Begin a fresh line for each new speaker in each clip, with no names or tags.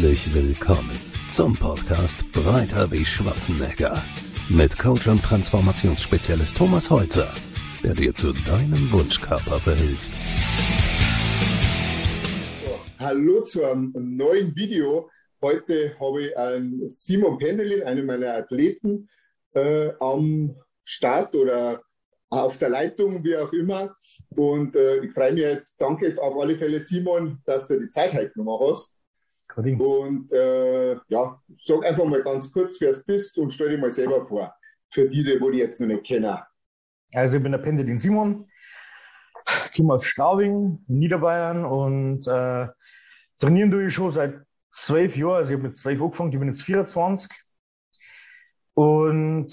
Herzlich willkommen zum Podcast Breiter wie Schwarzenegger mit Coach und Transformationsspezialist Thomas Holzer, der dir zu deinem Wunschkörper verhilft.
Hallo zu einem neuen Video. Heute habe ich einen Simon Pendelin, einen meiner Athleten, am Start oder auf der Leitung, wie auch immer. Und ich freue mich jetzt, danke auf alle Fälle, Simon, dass du die Zeit heute genommen hast. Und sag einfach mal ganz kurz, wer du bist und stell dich mal selber vor, für die, die jetzt noch nicht kennen.
Also ich bin der Pendelin Simon, komme aus Straubing, Niederbayern und trainieren tue ich schon seit 12 Jahren. Also ich habe mit 12 angefangen, ich bin jetzt 24. Und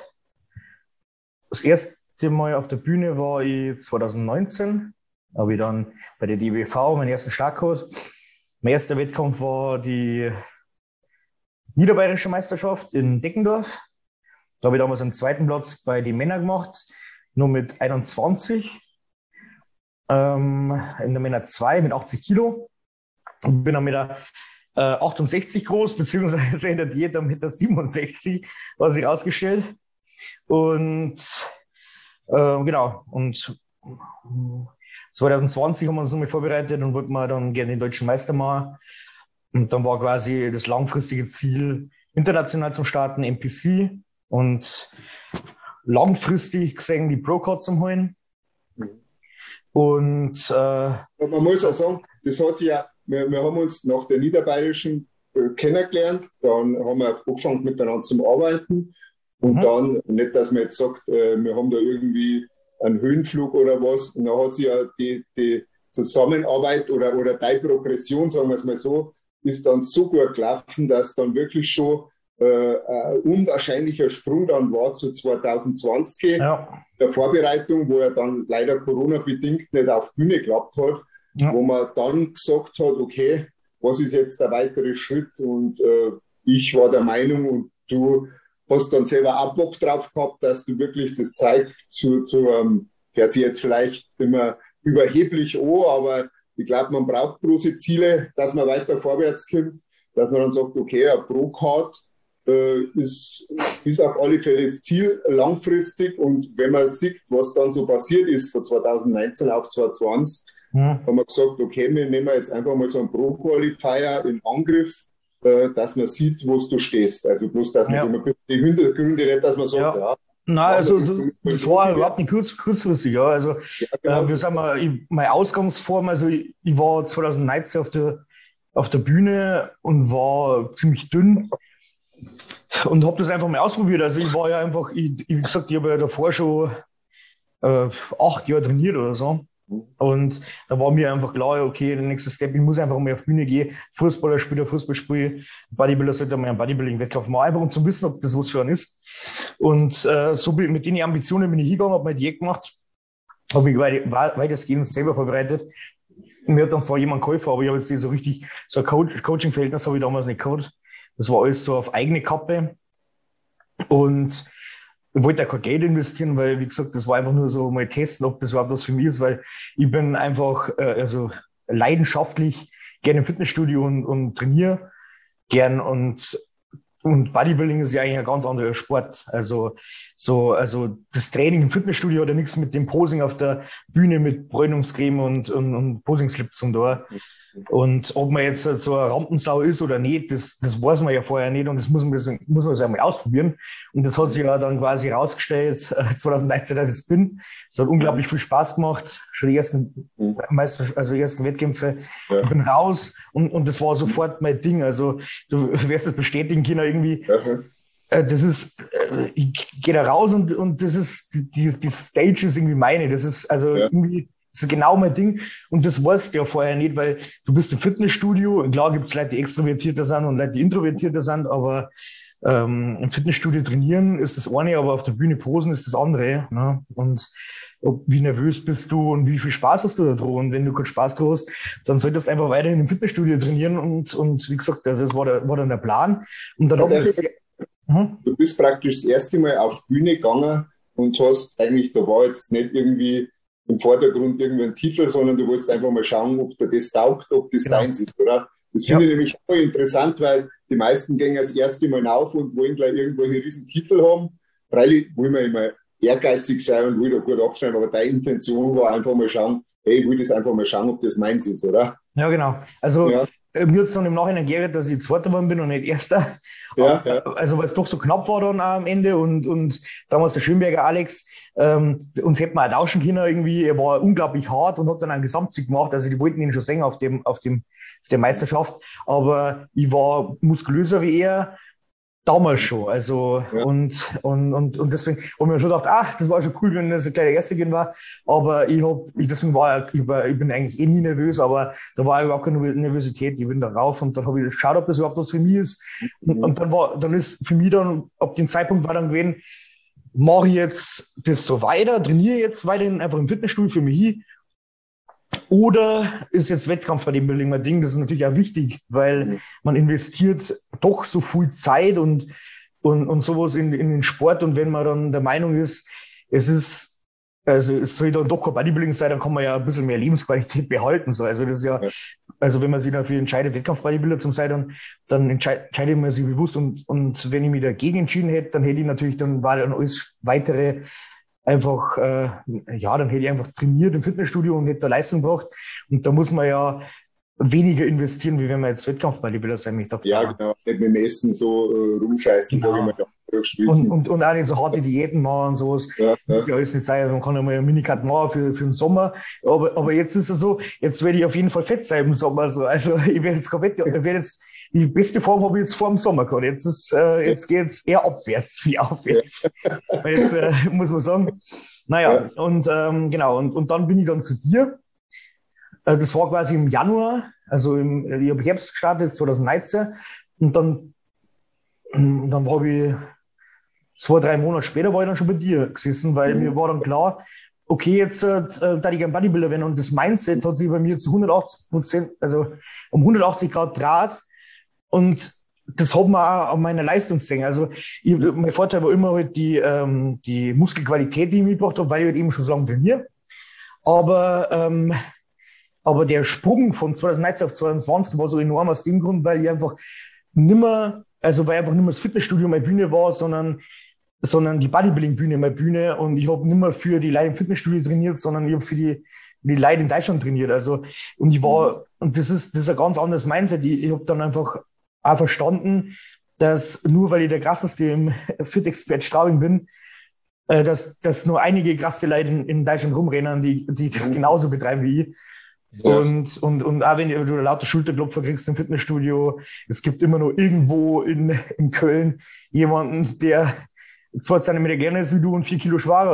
das erste Mal auf der Bühne war ich 2019. Da habe ich dann bei der DBV meinen ersten Start gehabt. Mein erster Wettkampf war die Niederbayerische Meisterschaft in Deckendorf. Da habe ich damals einen zweiten Platz bei den Männern gemacht, nur mit 21. In der Männer 2 mit 80 Kilo. Ich bin dann mit der 68 groß, beziehungsweise in der Diät dann mit der 67, war sich ausgestellt. Und genau, und 2020 haben wir uns nochmal vorbereitet und wollten wir dann gerne den deutschen Meister machen. Und dann war quasi das langfristige Ziel, international zu starten, NPC und langfristig gesehen die Pro-Card zu holen. Und
man muss auch sagen, das hat sich ja, wir haben uns nach der Niederbayerischen kennengelernt, dann haben wir angefangen miteinander zum Arbeiten und dann, nicht, dass man jetzt sagt, wir haben da irgendwie einen Höhenflug oder was, und dann hat sich ja die Zusammenarbeit oder deine Progression, sagen wir es mal so, ist dann so gut gelaufen, dass dann wirklich schon ein unwahrscheinlicher Sprung dann war zu 2020, der Vorbereitung, wo er dann leider Corona-bedingt nicht auf Bühne geklappt hat, wo man dann gesagt hat, okay, was ist jetzt der weitere Schritt? Und ich war der Meinung, und du hast dann selber auch Bock drauf gehabt, dass du wirklich das zeigst hört sich jetzt vielleicht immer überheblich an, aber ich glaube, man braucht große Ziele, dass man weiter vorwärts kommt, dass man dann sagt, okay, ein Pro-Card ist auf alle Fälle das Ziel langfristig, und wenn man sieht, was dann so passiert ist von 2019 auf 2020, haben wir gesagt, okay, wir nehmen jetzt einfach mal so einen Pro-Qualifier in Angriff, dass man sieht, wo du stehst. Also bloß, dass man so ein bisschen die Hintergründe nicht, dass man sagt,
Nein, also das war überhaupt nicht kurzfristig. Ja. Also genau, meine Ausgangsform, also ich war 2019 auf der Bühne und war ziemlich dünn und habe das einfach mal ausprobiert. Also ich war ja einfach, wie gesagt, ich habe ja davor schon 8 Jahre trainiert oder so. Und da war mir einfach klar, okay, der nächste Step, ich muss einfach mal auf die Bühne gehen, Fußballer spielen, Fußball spielen, Bodybuilder sollte mal einen Bodybuilding-Wettkampf machen, einfach um zu wissen, ob das was für einen ist. Und so mit den Ambitionen bin ich hingegangen, habe meine Diät gemacht, habe mich weitestgehend selber vorbereitet. Mir hat dann zwar jemand geholfen, aber ich habe jetzt nicht so richtig, so ein Coaching-Verhältnis habe ich damals nicht gehabt. Das war alles so auf eigene Kappe. Und ich wollte da kein Geld investieren, weil, wie gesagt, das war einfach nur so mal testen, ob das überhaupt was für mich ist, weil ich bin einfach leidenschaftlich gerne im Fitnessstudio und trainiere gern, und Bodybuilding ist ja eigentlich ein ganz anderer Sport. Also das Training im Fitnessstudio hat ja nichts mit dem Posing auf der Bühne mit Bräunungscreme und Posing-Slip zum Tor. Und ob man jetzt so eine Rampensau ist oder nicht, das weiß man ja vorher nicht, und das muss man so einmal ausprobieren. Und das hat sich ja dann quasi herausgestellt, 2019, dass ich es bin. Es hat unglaublich viel Spaß gemacht, schon die ersten Wettkämpfe. Ich bin raus und das war sofort mein Ding. Also du wirst es bestätigen können irgendwie. Das ist, ich gehe da raus und das ist, die Stage ist irgendwie meine. Das ist irgendwie, das ist genau mein Ding, und das weißt du ja vorher nicht, weil du bist im Fitnessstudio. Klar gibt es Leute, die extrovertierter sind und Leute, die introvertierter sind, aber im Fitnessstudio trainieren ist das eine, aber auf der Bühne posen ist das andere. Ne? Und wie nervös bist du und wie viel Spaß hast du da dran? Und wenn du keinen Spaß dran hast, dann solltest du einfach weiterhin im Fitnessstudio trainieren, und wie gesagt, das war dann der Plan. Und dann
du bist praktisch das erste Mal auf Bühne gegangen und hast eigentlich, da war jetzt nicht irgendwie im Vordergrund irgendein Titel, sondern du wolltest einfach mal schauen, ob dir das taugt, ob das deins ist, oder? Das finde ich nämlich auch interessant, weil die meisten gehen das erste Mal auf und wollen gleich irgendwelche riesen Titel haben. Freilich will man immer ehrgeizig sein und will da gut abschneiden, aber deine Intention war einfach mal schauen, hey, ich will das einfach mal schauen, ob das meins ist, oder?
Ja, genau. Also mir hat es dann im Nachhinein geärgert, dass ich Zweiter geworden bin und nicht Erster. Also weil es doch so knapp war dann auch am Ende und damals der Schönberger Alex, uns hätten wir auch tauschen können irgendwie. Er war unglaublich hart und hat dann einen Gesamtsieg gemacht. Also die wollten ihn schon sehen auf der Meisterschaft, aber ich war muskulöser wie er. Damals schon, also und deswegen habe ich mir schon gedacht, das war schon cool, wenn das gleich der Erste gehen war, aber ich bin eigentlich eh nie nervös, aber da war überhaupt keine Nervosität, ich bin da rauf und dann habe ich geschaut, ob das überhaupt was für mich ist und dann ist für mich dann, ab dem Zeitpunkt war dann gewesen, mache ich jetzt das so weiter, trainiere jetzt weiterhin einfach im Fitnessstudio für mich oder ist jetzt Wettkampf bei dem Building mein Ding? Das ist natürlich auch wichtig, weil man investiert doch so viel Zeit und sowas in den Sport. Und wenn man dann der Meinung ist, es soll dann doch kein Bodybuilding sein, dann kann man ja ein bisschen mehr Lebensqualität behalten. So. Also das ist ja, also wenn man sich dafür entscheidet, Wettkampf-Bodybuilder zu sein, dann entscheidet man sich bewusst. Und wenn ich mich dagegen entschieden hätte, dann hätte ich natürlich, dann war dann alles weitere einfach, dann hätte ich einfach trainiert im Fitnessstudio und hätte da Leistung gebracht. Und da muss man ja weniger investieren, wie wenn man jetzt Wettkampf-Bodybuilder sein möchte.
Ja, genau. Nicht mit dem Essen so rumscheißen, sage ich mal.
Und auch nicht so harte Diäten machen und sowas. Ja. Muss ja alles nicht sein. Man kann ja mal einen Minicut machen für den Sommer. Aber jetzt ist es so, jetzt werde ich auf jeden Fall fett sein im Sommer. So. Also ich werde jetzt die beste Form habe ich jetzt vor dem Sommer gehabt. Jetzt geht's eher abwärts wie aufwärts. Jetzt muss man sagen. Naja, und genau. Und dann bin ich dann zu dir. Das war quasi im Januar, also ich habe Herbst gestartet, 2019. Und dann habe ich 2-3 Monate später war ich dann schon bei dir gesessen, weil mir war dann klar, okay, jetzt da ich ein Bodybuilder werden und das Mindset hat sich bei mir zu 180%, also um 180 Grad Draht und das hat man auch an meiner Leistung gesehen. Also mein Vorteil war immer halt die Muskelqualität, die ich mitgebracht habe, weil ich halt eben schon so lange trainiere. Aber der Sprung von 2019 auf 2020 war so enorm aus dem Grund, weil ich einfach nimmer das Fitnessstudio meine Bühne war, sondern die Bodybuilding-Bühne meine Bühne und ich habe nicht mehr für die Leute im Fitnessstudio trainiert, sondern ich habe für die Leute in Deutschland trainiert. Also, und das ist ein ganz anderes Mindset. Ich habe dann einfach auch verstanden, dass nur weil ich der krasseste im Fit-Expert Straubing bin, dass nur einige krasse Leute in Deutschland rumrennen, die das genauso betreiben wie ich. Ja. Und auch wenn du lauter Schulterklopfer kriegst im Fitnessstudio, es gibt immer noch irgendwo in Köln jemanden, der 2 Zentimeter kleiner ist wie du und 4 Kilo schwerer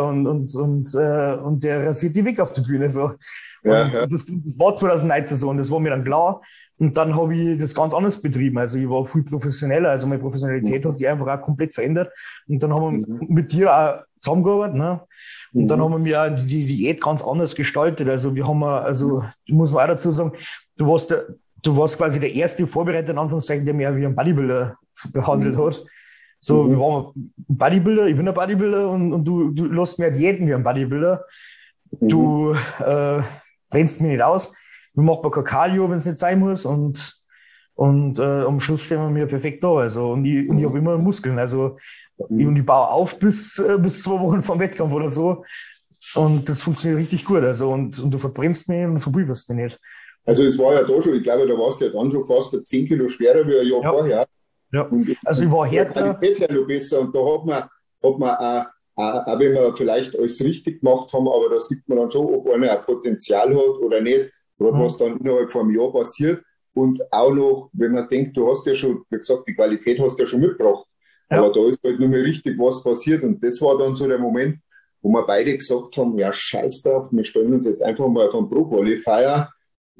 und der rasiert die weg auf der Bühne. So. Das war 2019 so und das war mir dann klar. Und dann habe ich das ganz anders betrieben. Also ich war viel professioneller, also meine Professionalität hat sich einfach auch komplett verändert. Und dann haben wir mit dir auch zusammengearbeitet, ne? Und dann haben wir die Diät ganz anders gestaltet. Also muss man auch dazu sagen, du warst quasi der erste Vorbereiter, in Anführungszeichen, der mich wie ein Bodybuilder behandelt hat. So, wir waren Bodybuilder, ich bin ein Bodybuilder und du lässt mir Diäten wie ein Bodybuilder. Du brennst mich nicht aus. Wir machen mal kein Cardio, wenn es nicht sein muss und am Schluss stehen wir mir perfekt da. Also, und ich habe immer Muskeln. Also, ich baue auf bis 2 Wochen vom Wettkampf oder so. Und das funktioniert richtig gut. Also, und du verbrennst mich und verpulverst mich nicht.
Also, es war ja da schon, ich glaube, da warst du ja dann schon fast 10 Kilo schwerer wie ein Jahr vorher.
Ja, also ich war härter.
Die Qualität ja noch besser und da hat man auch, wenn wir vielleicht alles richtig gemacht haben, aber da sieht man dann schon, ob einer ein Potenzial hat oder nicht, was dann innerhalb von einem Jahr passiert. Und auch noch, wenn man denkt, du hast ja schon, wie gesagt, die Qualität hast du ja schon mitgebracht. Ja. Aber da ist halt nur mehr richtig was passiert. Und das war dann so der Moment, wo wir beide gesagt haben, ja, scheiß drauf, wir stellen uns jetzt einfach mal auf einen Pro-Qualifier.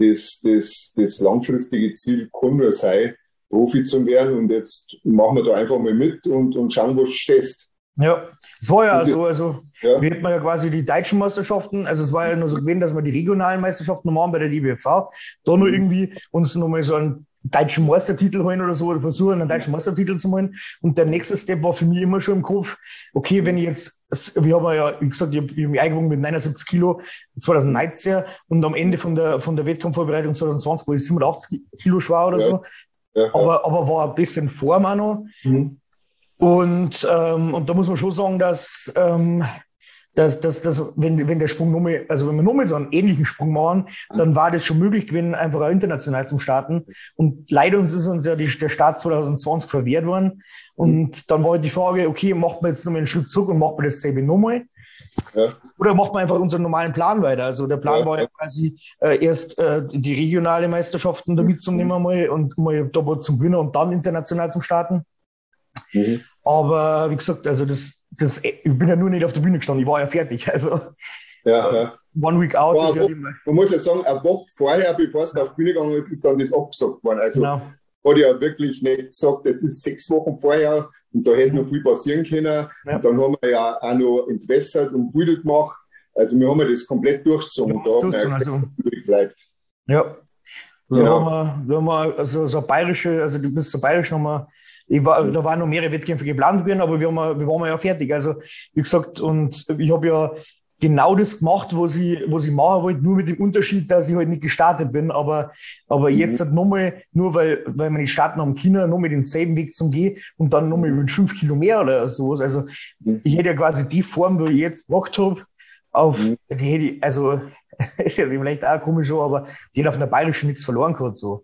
Das langfristige Ziel kann nur sein, Profi zu werden. Und jetzt machen wir da einfach mal mit und schauen, wo du stehst.
Ja, es war ja so, also wir hatten ja quasi die deutschen Meisterschaften, also es war ja nur so gewesen, dass wir die regionalen Meisterschaften noch machen bei der DBFV, da nur irgendwie uns nochmal so einen deutschen Meistertitel holen oder so, oder versuchen, einen deutschen Meistertitel zu holen. Und der nächste Step war für mich immer schon im Kopf, okay, wenn ich jetzt, wir haben ja, wie gesagt, ich hab mich eingewogen mit 79 Kilo 2019 und am Ende von der Wettkampfvorbereitung 2020 war ich 87 Kilo schwer oder so. Ja. Aber war ein bisschen Form auch noch. Und da muss man schon sagen, dass wenn der Sprung nochmal, also wenn wir nochmal so einen ähnlichen Sprung machen, dann war das schon möglich gewesen, einfach auch international zum Starten. Und leider ist uns ja der Start 2020 verwehrt worden. Und dann war halt die Frage, okay, macht man jetzt nochmal einen Schritt zurück und macht man dasselbe nochmal? Ja. Oder macht man einfach unseren normalen Plan weiter? Also der Plan war ja quasi erst die regionale Meisterschaften da mitzunehmen mal und mal da zum Gewinnen und dann international zum Starten. Aber wie gesagt, also ich bin ja nur nicht auf der Bühne gestanden, ich war ja fertig. Also One Week out ist ja immer.
Man muss ja sagen, eine Woche vorher, bevor es auf die Bühne gegangen ist, ist dann das abgesagt worden. Also hat ja wirklich nicht gesagt, jetzt ist 6 Wochen vorher und da hätte noch viel passieren können. Ja. Und dann haben wir ja auch noch entwässert und Pudel gemacht. Also wir haben ja das komplett durchgezogen. Da haben wir ja gesagt, bleibt.
Ja. Wir haben also so bayerische, also du bist so bayerisch nochmal. Da waren noch mehrere Wettkämpfe geplant worden, aber wir waren ja fertig. Also, wie gesagt, und ich habe ja genau das gemacht, was ich machen wollte, nur mit dem Unterschied, dass ich halt nicht gestartet bin. Aber jetzt halt nochmal, nur weil wir nicht starten haben können, nochmal denselben Weg zum Gehen und dann nochmal mit 5 Kilo mehr oder sowas. Also, ich hätte ja quasi die Form, die ich jetzt gemacht habe, die hätte ich, also, ist ja vielleicht auch komisch, aber die hat auf einer bayerischen nichts verloren gehabt, so.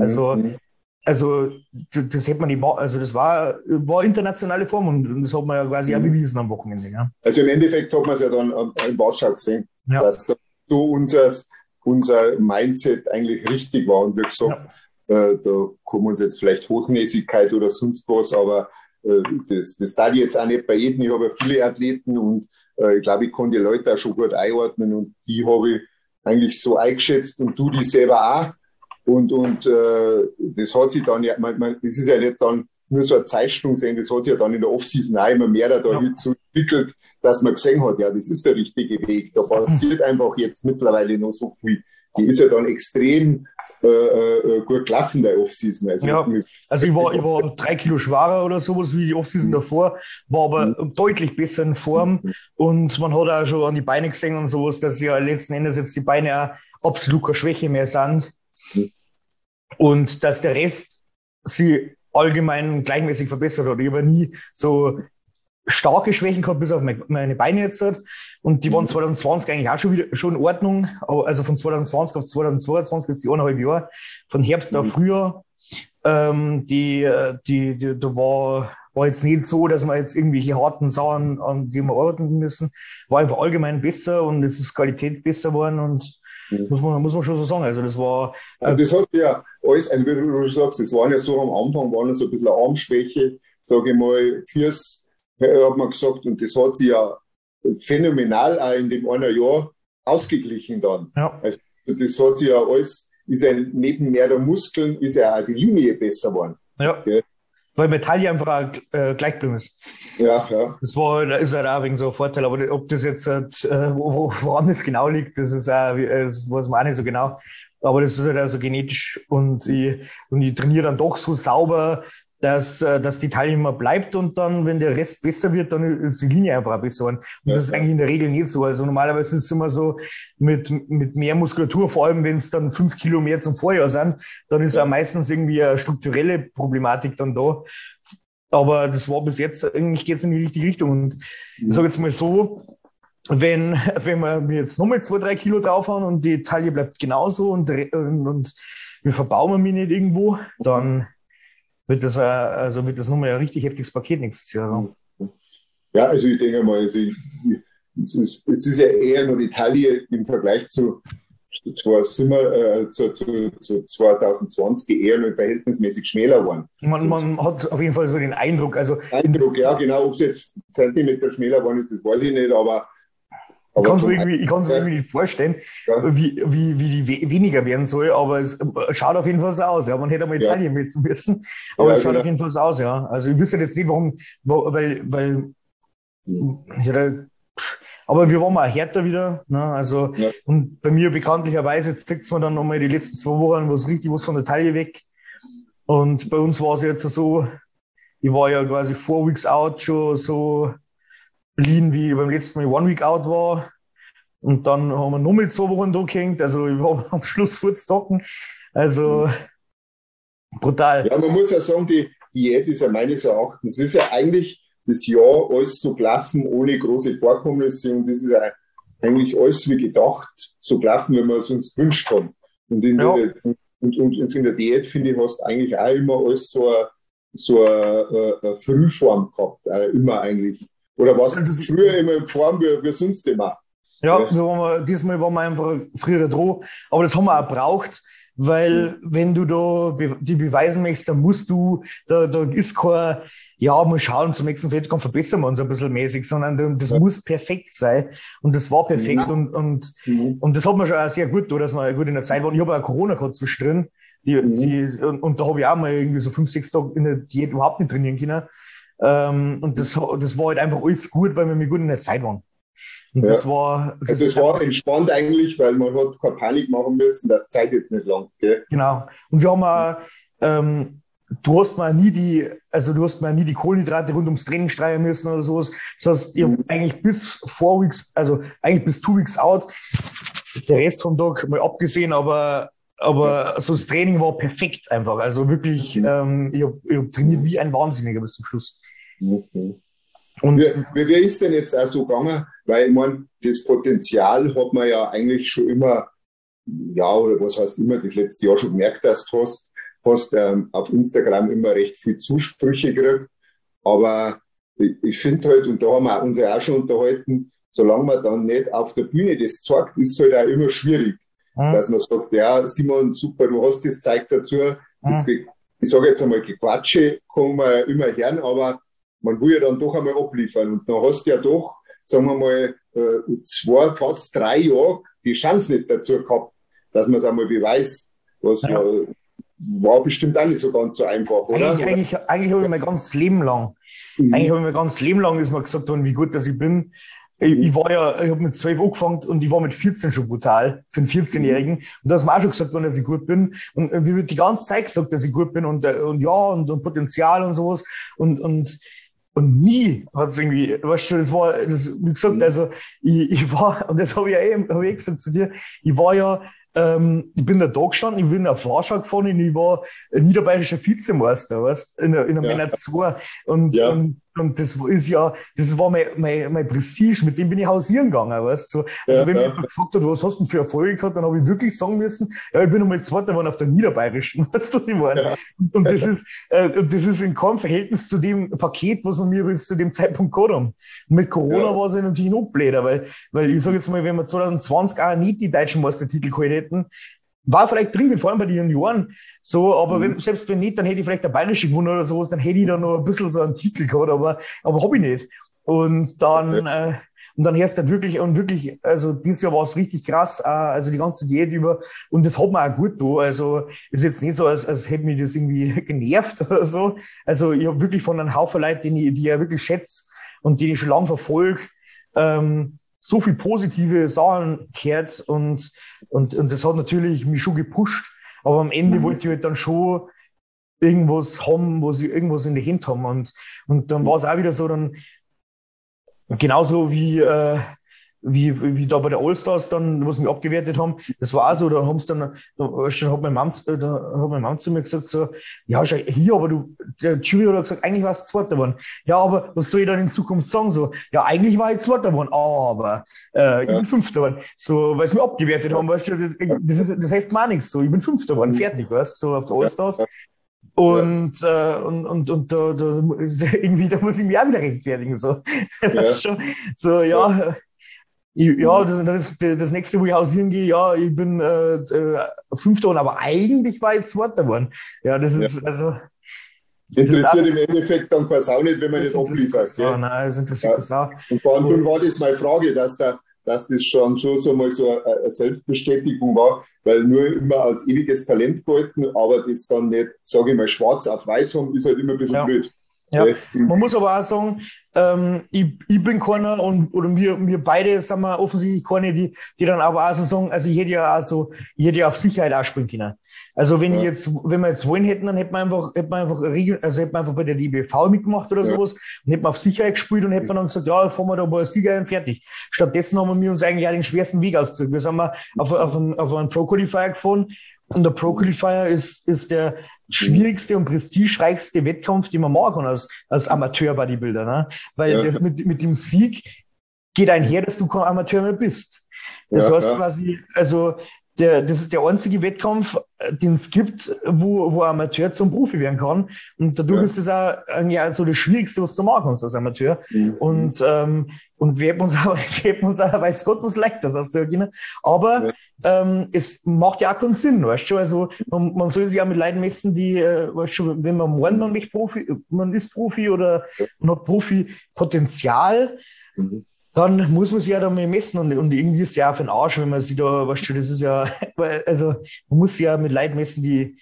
Also, das hätte man nicht machen. Also, das war internationale Form und das hat man ja quasi auch bewiesen am Wochenende. Ja.
Also, im Endeffekt hat man es ja dann in Warschau gesehen, dass da so unser Mindset eigentlich richtig war. Und wie gesagt, da kommen uns jetzt vielleicht Hochnäsigkeit oder sonst was, aber das darf ich jetzt auch nicht bei jedem. Ich habe ja viele Athleten und ich glaube, ich kann die Leute auch schon gut einordnen und die habe ich eigentlich so eingeschätzt und du die selber auch. Und das hat sich dann ja, das ist ja nicht dann nur so ein Zeitsprung gesehen, das hat sich ja dann in der Offseason auch immer mehr dazu entwickelt, dass man gesehen hat, ja, das ist der richtige Weg. Da passiert einfach jetzt mittlerweile noch so viel. Die ist ja dann extrem gut gelaufen, der Offseason.
Also ich war 3 Kilo schwerer oder sowas wie die Offseason davor, war aber deutlich besser in Form und man hat auch schon an die Beine gesehen und sowas, dass ja letzten Endes jetzt die Beine auch absolut keine Schwäche mehr sind. Und dass der Rest sie allgemein gleichmäßig verbessert hat. Ich habe nie so starke Schwächen gehabt, bis auf meine Beine jetzt. Und die waren 2020 eigentlich auch schon in Ordnung. Also von 2020 auf 2022 ist die 1,5 Jahre. Von Herbst auf Frühjahr. Da war jetzt nicht so, dass wir jetzt irgendwelche harten Sachen, an die wir arbeiten müssen. War einfach allgemein besser und es ist Qualität besser geworden und muss man schon so sagen. Also das war.
Das hat ja alles, also wie du schon sagst, das waren ja so am Anfang, waren ja so ein bisschen eine Armschwäche, sage ich mal, Fürs, hat man gesagt, und das hat sich ja phänomenal auch in dem einen Jahr ausgeglichen dann. Ja. Also das hat sich ja alles, ist ja neben mehr der Muskeln, ist ja auch die Linie besser geworden.
Ja. Weil Metall einfach auch gleich geblieben ist.
Ja.
Das ist halt auch wegen so ein Vorteil. Aber ob das jetzt, woran das genau liegt, das weiß man auch nicht so genau. Aber das ist halt also genetisch und ich trainiere dann doch so sauber, dass die Taille immer bleibt und dann, wenn der Rest besser wird, dann ist die Linie einfach besser. Und das ist eigentlich in der Regel nicht so. Also normalerweise ist es immer so mit mehr Muskulatur, vor allem wenn es dann 5 Kilo mehr zum Vorjahr sind, dann ist auch meistens irgendwie eine strukturelle Problematik dann da. Aber das war bis jetzt, eigentlich geht es in die richtige Richtung. Und ich sage jetzt mal so, wenn wir mir jetzt nochmal 2-3 Kilo draufhauen und die Taille bleibt genauso und wir verbauen mich nicht irgendwo, dann wird das nochmal ein richtig heftiges Paket nächstes Jahr. Also.
Ja, also ich denke mal, es ist ja eher nur die Taille im Vergleich zu 2020 eher nur verhältnismäßig schmäler geworden.
Man hat auf jeden Fall so den Eindruck.
Ja, genau, ob es jetzt Zentimeter schmäler geworden ist, das weiß ich nicht, aber
ich kann es mir irgendwie nicht vorstellen, wie die weniger werden soll, aber es schaut auf jeden Fall so aus. Ja. Man hätte einmal Italien messen müssen, aber es schaut auf jeden Fall so aus. Ja. Also ich wüsste jetzt nicht, warum, aber wir waren mal härter wieder. Ne? Also, und bei mir bekanntlicherweise zeigt man dann nochmal die letzten 2 Wochen, wo es richtig was von der Taille weg. Und bei uns war es jetzt so, ich war ja quasi 4 Weeks out schon so lean, wie ich beim letzten Mal 1 Week out war. Und dann haben wir noch mit 2 Wochen da gehängt. Also ich war am Schluss fortstocken. Also brutal.
Ja, man muss ja sagen, die Diät ist ja meines Erachtens, es ist ja eigentlich das Jahr alles so gelaufen, ohne große Vorkommnisse, und das ist ja eigentlich alles wie gedacht, so gelaufen, wenn wir es uns gewünscht haben. Und
Ja.
in der Diät, finde ich, hast du eigentlich auch immer alles eine Frühform gehabt, immer eigentlich. Oder warst du früher immer in Form wie sonst immer?
Ja, diesmal waren wir einfach früher dran. Aber das haben wir auch gebraucht, weil wenn du da die beweisen möchtest, dann musst du, da ist kein, ja, mal schauen, zum nächsten Wettkampf verbessern wir uns ein bisschen mäßig, sondern das muss perfekt sein. Und das war perfekt. Und das hat man schon auch sehr gut, dass wir gut in der Zeit waren. Ich habe auch Corona gehabt zwischendrin. Und da habe ich auch mal irgendwie so 5, 6 Tage in der Diät überhaupt nicht trainieren können. Und das war halt einfach alles gut, weil wir mit gut in der Zeit waren. Und das war
entspannt eigentlich, weil man hat keine Panik machen müssen, dass die Zeit jetzt nicht lang geht.
Genau. Und wir haben auch, du hast mal nie die Kohlenhydrate rund ums Training streichen müssen oder sowas. Das heißt, ich habe eigentlich bis 4 Weeks, also eigentlich bis 2 Weeks out, der Rest vom Tag mal abgesehen, aber so das Training war perfekt einfach. Also wirklich, ich hab trainiert wie ein Wahnsinniger bis zum Schluss.
Okay. Und wie ist denn jetzt auch so gegangen? Weil ich meine, das Potenzial hat man ja eigentlich schon immer, ja, oder was heißt immer, das letzte Jahr schon gemerkt, dass du hast auf Instagram immer recht viel Zusprüche gekriegt. Aber ich finde halt, und da haben wir uns ja auch schon unterhalten, solange man dann nicht auf der Bühne das zeigt, ist es halt auch immer schwierig. Dass man sagt, ja, Simon, super, du hast das Zeug dazu. Ich sage jetzt einmal, Gequatsche kann man immer hören, aber man will ja dann doch einmal abliefern. Und dann hast du ja doch, sagen wir mal, 2, fast 3 Jahre die Chance nicht dazu gehabt, dass man es einmal beweist. War bestimmt auch nicht so ganz so einfach, oder?
Eigentlich habe ich mein ganzes Leben lang, ist mir gesagt worden, wie gut dass ich bin. Ich habe mit 12 angefangen und ich war mit 14 schon brutal, für einen 14-Jährigen. Und da ist mir auch schon gesagt worden, dass ich gut bin. Und mir wird die ganze Zeit gesagt, dass ich gut bin und Potenzial und sowas. Und nie hat es irgendwie, weißt du, wie gesagt, also ich war, und das habe ich ja gesagt zu dir, ich war ja, ich bin da gestanden, ich bin in der Vorschau gefahren und ich war niederbayerischer Vizemeister, weißt in der Männer 2. Und das ist ja, das war mein Prestige, mit dem bin ich hausieren gegangen, weißt so. Also wenn mich gefragt hat, was hast du denn für Erfolge gehabt, dann habe ich wirklich sagen müssen, ja, ich bin einmal Zweiter geworden auf der niederbayerischen, weißt du, was ich meine? Ja. Und das ist in keinem Verhältnis zu dem Paket, was wir mir bis zu dem Zeitpunkt gehabt haben. Und mit Corona war es natürlich noch blöder, weil ich sage jetzt mal, wenn wir 2020 auch nicht die deutschen Meistertitel geholt hätten, war vielleicht drin, vor allem bei den Junioren, so, aber selbst wenn nicht, dann hätte ich vielleicht der Bayerische gewonnen oder sowas, dann hätte ich da noch ein bisschen so einen Titel gehabt, aber habe ich nicht. Und dann hörst du halt wirklich, also dieses Jahr war es richtig krass, also die ganze Diät über, und das hat mir auch gut da, also ist jetzt nicht so, als hätte mich das irgendwie genervt oder so, also ich habe wirklich von einem Haufen Leuten, die ich ja wirklich schätze und die ich schon lange verfolge, so viel positive Sachen gehört und das hat natürlich mich schon gepusht, aber am Ende wollte ich halt dann schon irgendwas haben, wo sie irgendwas in der Hand haben und dann war es auch wieder so, dann genauso wie da bei der Allstars dann, was wir abgewertet haben, das war auch so, da hat meine Mom zu mir gesagt, so, ja, schau, hier, aber der Jury hat gesagt, eigentlich war es Zweiter geworden. Ja, aber was soll ich dann in Zukunft sagen? So, ja, eigentlich war ich Zweiter geworden, aber ich bin Fünfter geworden. So, weil sie mir abgewertet haben, weißt du, das hilft mir auch nichts. So, ich bin Fünfter geworden, fertig, weißt du, so auf der Allstars. Und da irgendwie, da muss ich mich auch wieder rechtfertigen. So, das nächste, wo ich hausieren gehe, ja, ich bin Fünfter geworden, aber eigentlich war ich Zweiter geworden. Ja, das ist also.
Interessiert im Endeffekt dann keine Sau nicht, wenn man das abliefert.
Ja, nein, das interessiert das auch.
Und dann war das meine Frage, dass das schon so mal so eine Selbstbestätigung war, weil nur immer als ewiges Talent gelten, aber das dann nicht, sage ich mal, schwarz auf weiß haben, ist halt immer ein bisschen blöd.
Ja, man muss aber auch sagen, ich bin keiner oder wir beide sind wir offensichtlich keine, die dann aber auch so sagen, also ich hätte ja auf Sicherheit auch springen können. Also wenn wir jetzt wollen hätten, dann hätten wir einfach bei der DBV mitgemacht oder sowas und hätten wir auf Sicherheit gespielt und hätten wir dann gesagt, ja, fahren wir da mal Sieger und fertig. Stattdessen haben wir uns eigentlich auch den schwersten Weg ausgezogen. Wir sind mal auf einen Pro-Qualifier gefahren und der Pro-Qualifier ist der schwierigste und prestigereichste Wettkampf, den man machen kann als Amateur-Bodybuilder, ne? Weil mit dem Sieg geht einher, dass du kein Amateur mehr bist. Das heißt quasi, also das ist der einzige Wettkampf, den es gibt, wo ein Amateur zum Profi werden kann. Und dadurch ist das auch eigentlich so das Schwierigste, was du machen kannst als Amateur. Und wir hätten uns auch, weiß Gott, was leichter ist. Aber es macht ja auch keinen Sinn, weißt du? Also man soll sich ja mit Leuten messen, die, weißt du, wenn man meint, man ist Profi oder man hat Profi-Potenzial, dann muss man sich ja da mal messen und irgendwie ist es ja auch für den Arsch, wenn man sich da, weißt du, das ist ja, also man muss sich ja mit Leuten messen,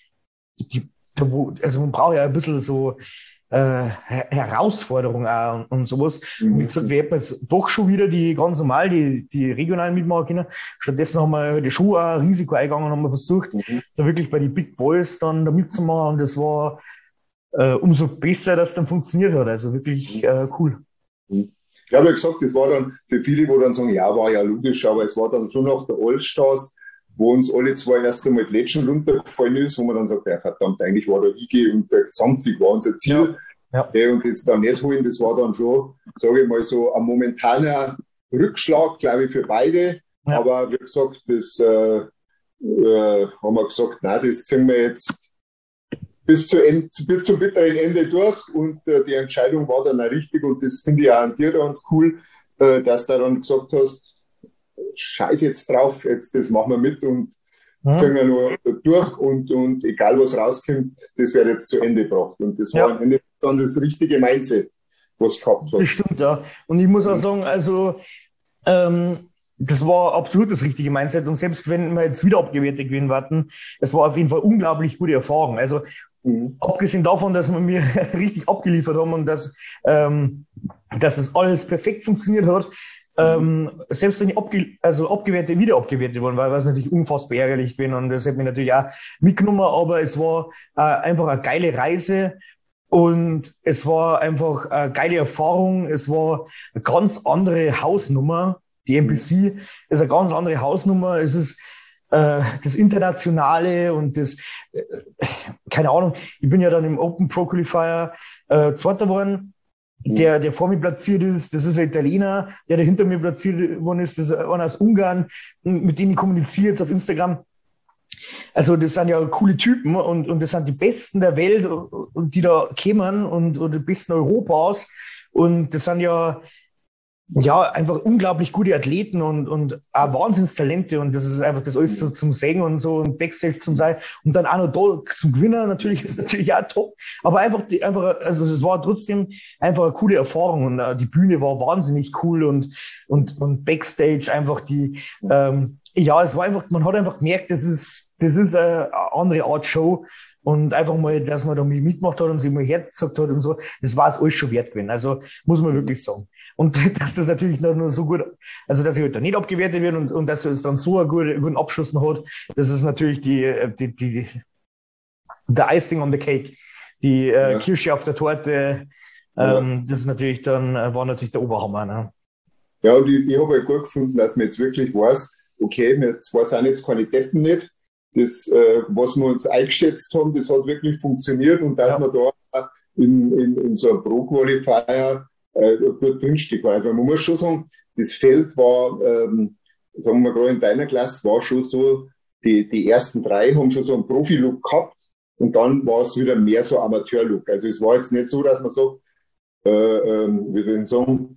also man braucht ja ein bisschen so Herausforderung auch und sowas. Und wie gesagt, wir hätten jetzt doch schon wieder die ganz normal, die regionalen mitmachen können. Stattdessen haben wir halt schon ein Risiko eingegangen und haben versucht, da wirklich bei den Big Boys dann da mitzumachen. Und das war umso besser, dass es dann funktioniert hat. Also wirklich cool.
Ich habe ja gesagt, das war dann für viele, wo dann sagen, ja, war ja logisch, aber es war dann schon nach der Allstars, wo uns alle zwei erst einmal die Legend runtergefallen ist, wo man dann sagt, ja verdammt, eigentlich war der IG und der Gesamtsieg war unser Ziel. Ja. Und das dann nicht holen, das war dann schon, sage ich mal, so ein momentaner Rückschlag, glaube ich, für beide. Ja. Aber wie gesagt, das haben wir gesagt, nein, das ziehen wir jetzt bis zum bitteren Ende durch und die Entscheidung war dann auch richtig und das finde ich auch an dir ganz cool, dass du dann gesagt hast, scheiß jetzt drauf, jetzt das machen wir mit und ziehen wir nur durch und egal was rauskommt, das wird jetzt zu Ende gebracht und das war am Ende dann das richtige Mindset, was gehabt hast.
Das stimmt, ja. Und ich muss auch sagen, also das war absolut das richtige Mindset und selbst wenn wir jetzt wieder abgewertet gewinnen warten, es war auf jeden Fall unglaublich gute Erfahrung. Also abgesehen davon, dass wir mir richtig abgeliefert haben und dass das alles perfekt funktioniert hat, selbst wenn ich wieder abgewertet worden war, was natürlich unfassbar ärgerlich bin und das hat mich natürlich auch mitgenommen, aber es war einfach eine geile Reise und es war einfach eine geile Erfahrung, es war eine ganz andere Hausnummer. Die NPC ist eine ganz andere Hausnummer. Es ist das Internationale und das, keine Ahnung, ich bin ja dann im Open Pro Qualifier Zweiter geworden, der vor mir platziert ist. Das ist ein Italiener, der hinter mir platziert worden ist. Das ist einer aus Ungarn, mit dem ich kommuniziere jetzt auf Instagram. Also das sind ja coole Typen und das sind die Besten der Welt, die da kommen und die Besten Europas. Und das sind ja einfach unglaublich gute Athleten und auch Wahnsinnstalente und das ist einfach das alles so zum Singen und so und Backstage zum sein und dann auch noch da zum Gewinner natürlich ist natürlich auch top, aber einfach also das war trotzdem einfach eine coole Erfahrung und die Bühne war wahnsinnig cool und Backstage einfach es war einfach, man hat einfach gemerkt, das ist eine andere Art Show. Und einfach mal, dass man da mitgemacht hat und sich mal hergesagt hat und so, das war es alles schon wert gewesen. Also, muss man wirklich sagen. Und dass das natürlich nur so gut, also, dass ich halt da nicht abgewertet wird und dass es dann so einen guten Abschluss noch hat, das ist natürlich der Icing on the Cake. Die Kirsche auf der Torte, das ist natürlich dann, war natürlich der Oberhammer, ne?
Ja, und ich habe halt gut gefunden, dass man jetzt wirklich weiß, okay, wir zwar sind jetzt keine Deppen nicht, das, was wir uns eingeschätzt haben, das hat wirklich funktioniert und dass man da in so einem Pro-Qualifier gut drinsteht. Weil man muss schon sagen, das Feld war, sagen wir gerade in deiner Klasse, war schon so, die ersten drei haben schon so einen Profi-Look gehabt und dann war es wieder mehr so Amateur-Look. Also es war jetzt nicht so, dass man sagt, wie soll ich sagen,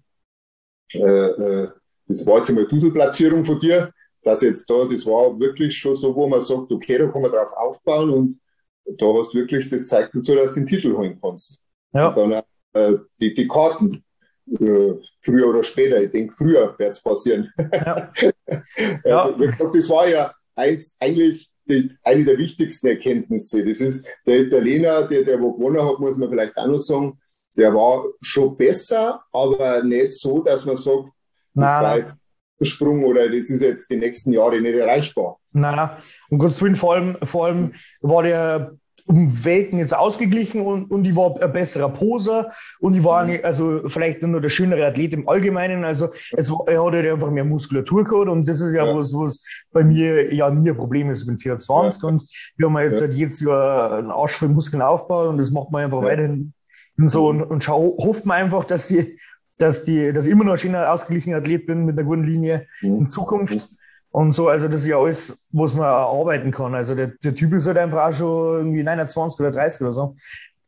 das war jetzt einmal Duselplatzierung von dir, dass jetzt da, das war wirklich schon so, wo man sagt, okay, da kann man drauf aufbauen und da hast du wirklich, das zeigt dazu, dass du den Titel holen kannst. Ja. Und dann die Karten, früher oder später, ich denke, früher wird es passieren. Ja. Also, das war ja eigentlich eine der wichtigsten Erkenntnisse. Das ist der Italiener, der wo gewonnen hat, muss man vielleicht auch noch sagen, der war schon besser, aber nicht so, dass man sagt, das war jetzt Sprung oder das ist jetzt die nächsten Jahre nicht erreichbar.
Nein. Und Gottes Willen, vor allem war der um Welten jetzt ausgeglichen und ich war ein besserer Poser und ich war also vielleicht nur der schönere Athlet im Allgemeinen. Also er hat halt einfach mehr Muskulatur gehabt und das ist ja was bei mir ja nie ein Problem ist. Ich bin 24 und wir haben jetzt seit jedes Jahr einen Arsch voll Muskeln aufgebaut und das macht man einfach weiterhin so und hofft man einfach, dass ich immer noch ein schöner, ausgeglichener Athlet bin mit einer guten Linie in Zukunft. Und so, also das ist ja alles, was man arbeiten kann. Also der Typ ist halt einfach auch schon irgendwie 29 oder 30 oder so.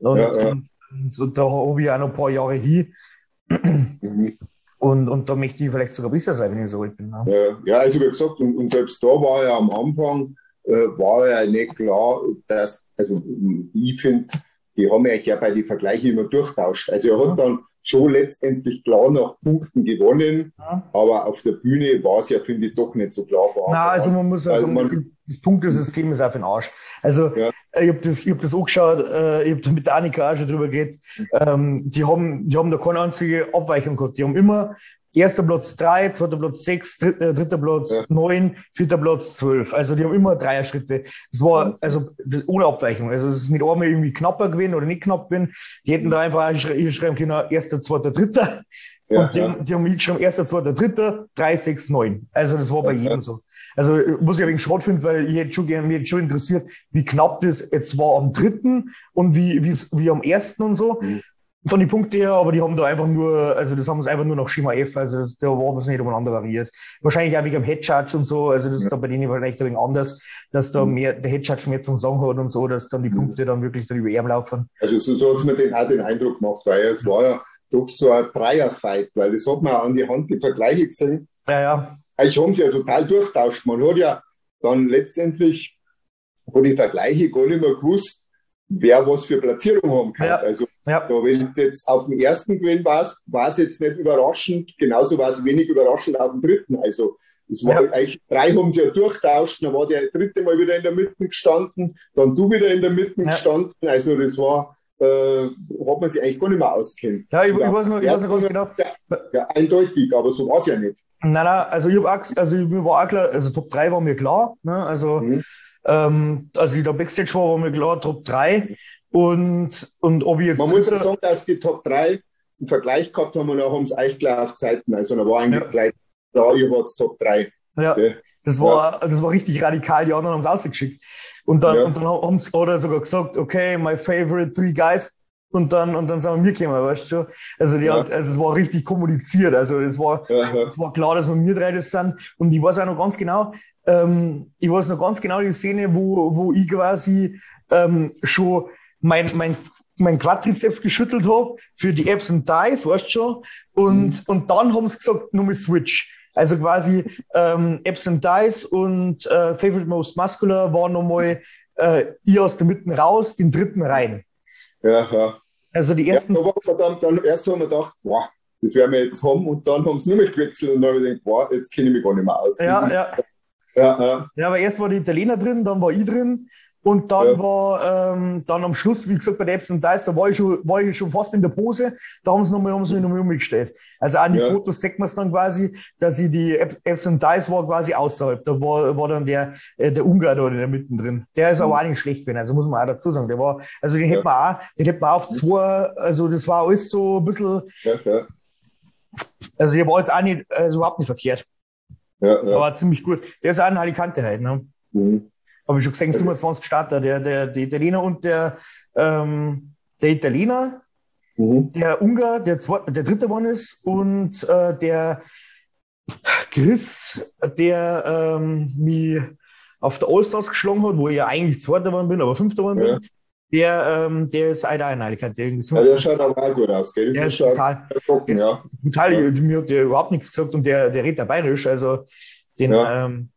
Und da habe ich auch noch ein paar Jahre hin. Und da möchte ich vielleicht sogar besser sein, wenn ich so alt bin.
Ne? Ja, also wie gesagt, und selbst da war ja am Anfang, war ja nicht klar, dass, also ich finde, die haben eigentlich ja bei den Vergleichen immer durchtauscht. Also er hat dann schon letztendlich klar nach Punkten gewonnen, aber auf der Bühne war es ja, finde ich, doch nicht so klar
vorhanden. Nein, also man muss also sagen, das Punktesystem ist auf den Arsch. Also ich hab das angeschaut, ich habe mit der Annika auch schon drüber geredet. Die haben da keine einzige Abweichung gehabt. Die haben immer erster Platz 3, zweiter Platz 6, dritter Platz 9, vierter Platz 12. Also die haben immer Dreier-Schritte. Das war also ohne Abweichung. Also es ist nicht einmal irgendwie knapper gewesen oder nicht knapp gewesen. Die hätten da einfach geschrieben können, erster, zweiter, dritter. Und die haben geschrieben, erster, zweiter, dritter, 3, 6, 9. Also das war bei jedem so. Also muss ich ein wenig schade finden, weil mir hätte schon interessiert, wie knapp das jetzt war am dritten und wie am ersten und so. Von den Punkten her, aber die haben da einfach nur, also das haben sie einfach nur nach Schema F, also da war das nicht umeinander variiert. Wahrscheinlich auch wegen dem Headcharge und so, also das ist da bei denen vielleicht ein wenig anders, dass da der Headcharge mehr zum Sagen hat und so, dass dann die Punkte dann wirklich dann über ihn laufen.
Also so hat es mir auch den Eindruck gemacht, weil es war ja doch so ein Dreier-Fight, weil das hat man auch an die Hand die Vergleiche gesehen.
Ja.
Ich haben sie ja total durchtauscht. Man hat ja dann letztendlich von den Vergleichen gar nicht mehr gewusst, wer was für Platzierung haben kann. Also, da, wenn es jetzt auf dem ersten gewesen war es jetzt nicht überraschend, genauso war es wenig überraschend auf dem dritten. Also, es war eigentlich, 3 haben sie ja durchtauscht, dann war der dritte mal wieder in der Mitte gestanden, dann du wieder in der Mitte gestanden. Also, das war, hat man sich eigentlich gar nicht mehr auskennt.
Ja, ich weiß noch ganz genau.
Ja, eindeutig, aber so war es ja nicht.
Nein, also mir war auch klar, also Top 3 war mir klar, ne? Also, als ich da Backstage war mir klar, Top 3. Und ob ich jetzt.
Man muss ja sagen, dass die Top 3 einen Vergleich gehabt haben und auch haben es eigentlich gleich auf Zeiten. Also da war eigentlich gleich da, ihr wart Top 3.
Ja. Das war richtig radikal, die anderen haben es ausgeschickt. Und dann haben sie sogar gesagt, okay, my favorite 3 guys. Und dann sind wir gekommen, weißt du schon. Also, es war richtig kommuniziert. Also, es war klar, dass wir 3 das sind. Und ich weiß auch noch ganz genau, die Szene, wo ich quasi schon mein Quadrizeps geschüttelt habe für die Abs and Dies, weißt du schon. Und dann haben sie gesagt, nur mit Switch. Also quasi Abs and Dies und Favorite Most Muscular war nochmal ihr aus der Mitte raus, den dritten rein.
Ja.
Also die ersten.
Ja, dann erst haben wir gedacht, boah, das werden wir jetzt haben und dann haben sie nur mehr gewechselt und dann habe ich gedacht, boah, jetzt kenne ich mich gar nicht mehr aus.
Ja, aber erst war der Italiener drin, dann war ich drin und dann war dann am Schluss, wie gesagt, bei der Abs and Dies, da war ich schon fast in der Pose, da haben sie mich nochmal umgestellt. Also an die Fotos sieht man es dann quasi, dass ich die Abs and Dies war quasi außerhalb. Da war dann der Ungar da in der Mitte drin. Der ist aber auch nicht schlecht gewesen, also muss man auch dazu sagen. Der war, also den hätte man auch auf 2, also das war alles so ein bisschen, also der war jetzt auch nicht, also überhaupt nicht verkehrt. Der war ziemlich gut. Der ist auch ein Alicante halt, ne? Habe ich schon gesehen, 27 Starter, der Italiener und der Italiener, der Ungar, der dritte Mann ist und der Chris, der mich auf der Allstars geschlagen hat, wo ich ja eigentlich Zweiter geworden bin, aber Fünfter geworden bin. Der ist auch ein Alicante.
Der schaut aber auch gut aus, gell?
Der ist total. Total, mir hat der überhaupt nichts gesagt und der redet ja bayerisch, also den,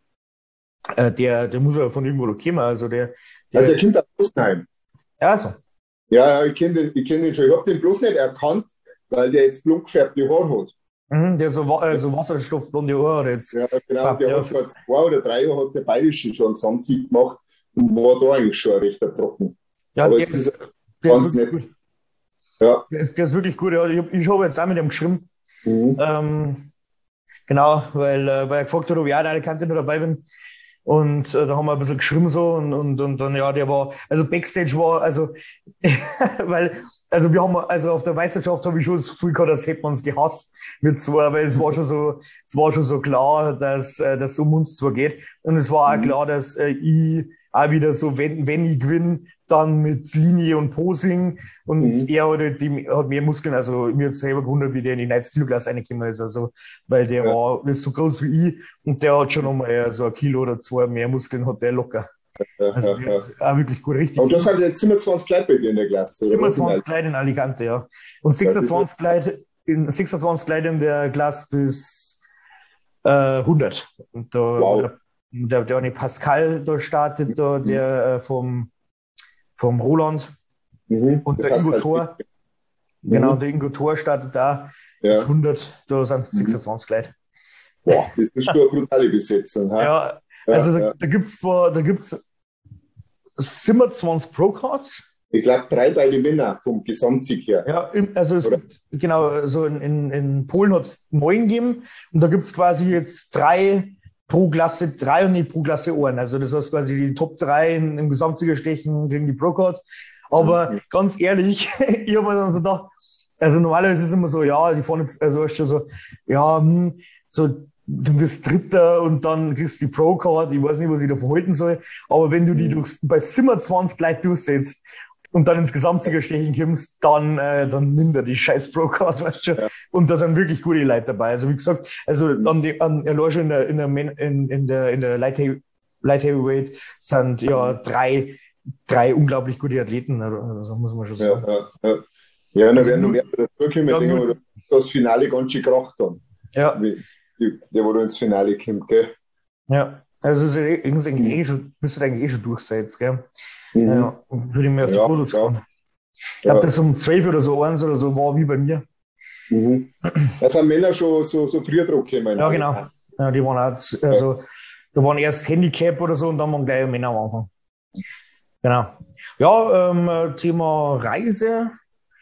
der muss ja von irgendwo kommen, also der
kommt aus Rosenheim.
Ja, so.
Ja, ich kenn den schon. Ich habe den bloß nicht erkannt, weil der jetzt blond gefärbte Haare hat.
Der so wasserstoffblonde Haare jetzt.
Ja, genau. Der hat vor 2 oder 3 Jahren hat der Bayerische schon zusammenziehen gemacht und war da eigentlich schon recht trocken.
Ja,
aber es ist ganz nett.
Gut. Ja. Der ist wirklich gut. Ja. Ich habe jetzt auch mit ihm geschrieben. Der Genau, weil er gefragt hat, ob ich auch in Alicante noch dabei bin. Und da haben wir ein bisschen geschrieben so und dann, ja, der war, also Backstage war, also, weil, also wir haben, also auf der Meisterschaft habe ich schon das Gefühl gehabt, als hätten wir uns gehasst mit zwei, weil es war schon so klar, dass es um uns zwar geht. Und es war auch klar, dass ich auch wieder so, wenn ich gewinne, dann mit Linie und Posing und er hat mehr Muskeln, also mir hat selber gewundert, wie der in die 90 Kilo Klasse reingekommen ist, also, weil der ist so groß wie ich und der hat schon nochmal so 1 Kilo oder 2 mehr Muskeln hat der locker. Also der ist auch wirklich gut, richtig.
Und das hat jetzt 27 Leute bei dir in der Klasse, oder?
27 Leute in Alicante, ja. Und 26 Leute in der Klasse bis 100. Und da, der eine Pascal da startet, da, der vom Roland und der Ingo Thor. Genau, der Ingo Thor startet da. Ja. 100, da sind 26 Leute.
Boah, das ist schon eine brutale Besetzung.
Ja, also da gibt's 27 Pro-Cards.
Ich glaube, 3 bei den Männern vom Gesamtsieg her.
Ja, also es gibt, genau, so in Polen hat es 9 gegeben und da gibt es quasi jetzt 3 pro Klasse 3 und nicht pro Klasse 1. Also das heißt quasi die Top 3 im Gesamtsiegerstechen gegen die Pro-Cards. Aber ganz ehrlich, ich habe mir dann so gedacht, also normalerweise ist es immer so, ja, die fahren jetzt, also ist schon so, ja, so, du wirst Dritter und dann kriegst du die Pro-Card, ich weiß nicht, was ich davon halten soll, aber wenn du die bei 27 gleich durchsetzt und dann ins Gesamtsiegerstechen kommst, dann nimm dir die scheiß Pro-Card, weißt du schon. Ja. Und da sind wirklich gute Leute dabei. Also wie gesagt, also allein schon in der Light Heavyweight sind ja drei unglaublich gute Athleten, also muss man schon sagen.
Ja, dann werden noch mehr dazukommen, denke ich, das Finale ganz schön gekracht haben.
Ja.
Der, wo du ins Finale kommt, gell?
Ja, also es müsste eigentlich schon durch sein jetzt, gell? Ja, würde ich mir auf die Fotos freuen. Ich glaube, das um 12 oder so eins oder so war wie bei mir.
Da sind Männer schon so früher drauf gekommen.
Ja, genau. Ja, die waren auch, also da waren erst Handicap oder so und dann waren gleich Männer am Anfang. Genau. Ja, Thema Reise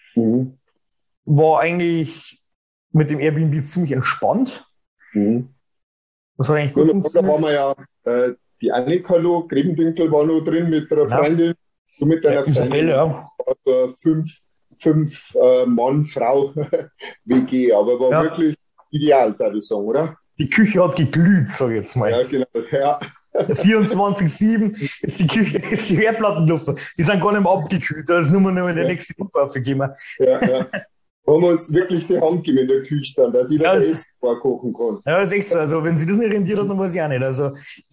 war eigentlich mit dem Airbnb ziemlich entspannt. Das war eigentlich gut.
Da waren wir ja, die Annika Grebendünkel war noch drin mit einer Freundin. Du mit deiner Freundin. Also 5 Mann, Frau WG, aber war wirklich ideal, würde ich sagen, oder?
Die Küche hat geglüht, sag ich jetzt mal.
Ja, genau. Ja.
24/7 ist die Küche, ist die Herdplattenluft. Die sind gar nicht mehr abgekühlt, da ist nur noch in der nächsten Luft aufgegeben.
Ja. Haben wir uns wirklich die Hand gegeben in der Küche dann, dass ich das Essen vorkochen kann.
Ja, ist echt so. Also, wenn sie das nicht rentiert hat, dann weiß ich auch nicht. Also,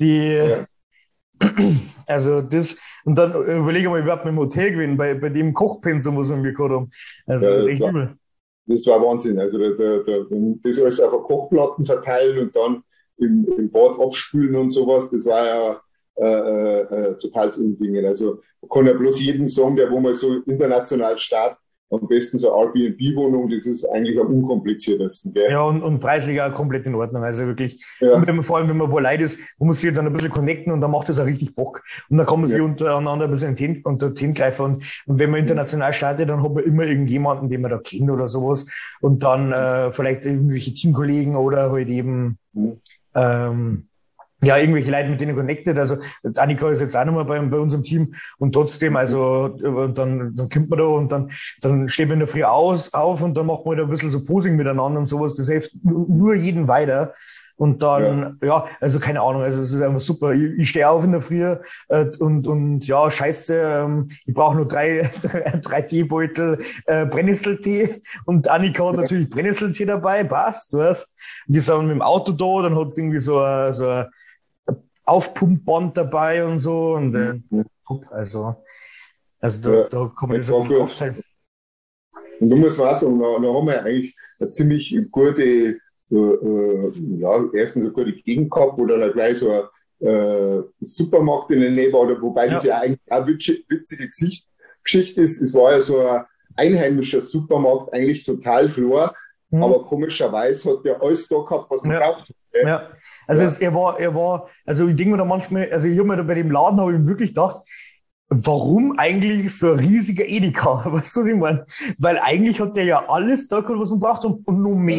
also das, und dann überlege ich mal, ich werde mit dem Hotel gewinnen, bei dem Kochpensum, was wir mir gehabt haben. Also, das ist echt übel.
Das war Wahnsinn. Also, das alles auf Kochplatten verteilen und dann im Bad abspülen und sowas, das war ja total Unding. Also, man kann ja bloß jedem sagen, der wo mal so international startet, am besten so eine Airbnb-Wohnung, das ist eigentlich am unkompliziertesten. Gell?
Ja, und preislich auch komplett in Ordnung. Also wirklich, vor allem wenn man wo Leute ist, wo man sich dann ein bisschen connecten und dann macht das auch richtig Bock. Und dann kann man sich untereinander ein bisschen unter den greifen. Und wenn man international startet, dann hat man immer irgendjemanden, den man da kennt oder sowas. Und dann vielleicht irgendwelche Teamkollegen oder halt eben irgendwelche Leute, mit denen connected. Also Annika ist jetzt auch nochmal bei uns im Team und trotzdem, also dann kommt man da und dann steht man in der Früh auf und dann macht man halt ein bisschen so Posing miteinander und sowas. Das hilft nur jedem weiter. Und dann, also keine Ahnung, also es ist einfach super. Ich stehe auf in der Früh und ja, scheiße, ich brauche nur drei Teebeutel Brennnesseltee und Annika hat natürlich Brennnesseltee dabei, passt, du weißt. Wir sind mit dem Auto da, dann hat es irgendwie so ein Aufpumpband dabei und so und also da kann man das auch gut aufteilen.
Und du musst auch sagen, da haben wir eigentlich eine ziemlich gute erstens eine gute Gegend gehabt oder gleich so ein Supermarkt in der Nähe war, wobei das ja eigentlich auch witzige Geschichte ist. Es war ja so ein einheimischer Supermarkt, eigentlich total klar, aber komischerweise hat der alles da gehabt, was man braucht.
Ja. Also er war, also ich denke mir da manchmal, also ich habe mir da bei dem Laden habe ich mir wirklich gedacht, warum eigentlich so ein riesiger Edeka? Weißt du, was ich meine? Weil eigentlich hat der ja alles da gehabt, was man braucht und noch mehr.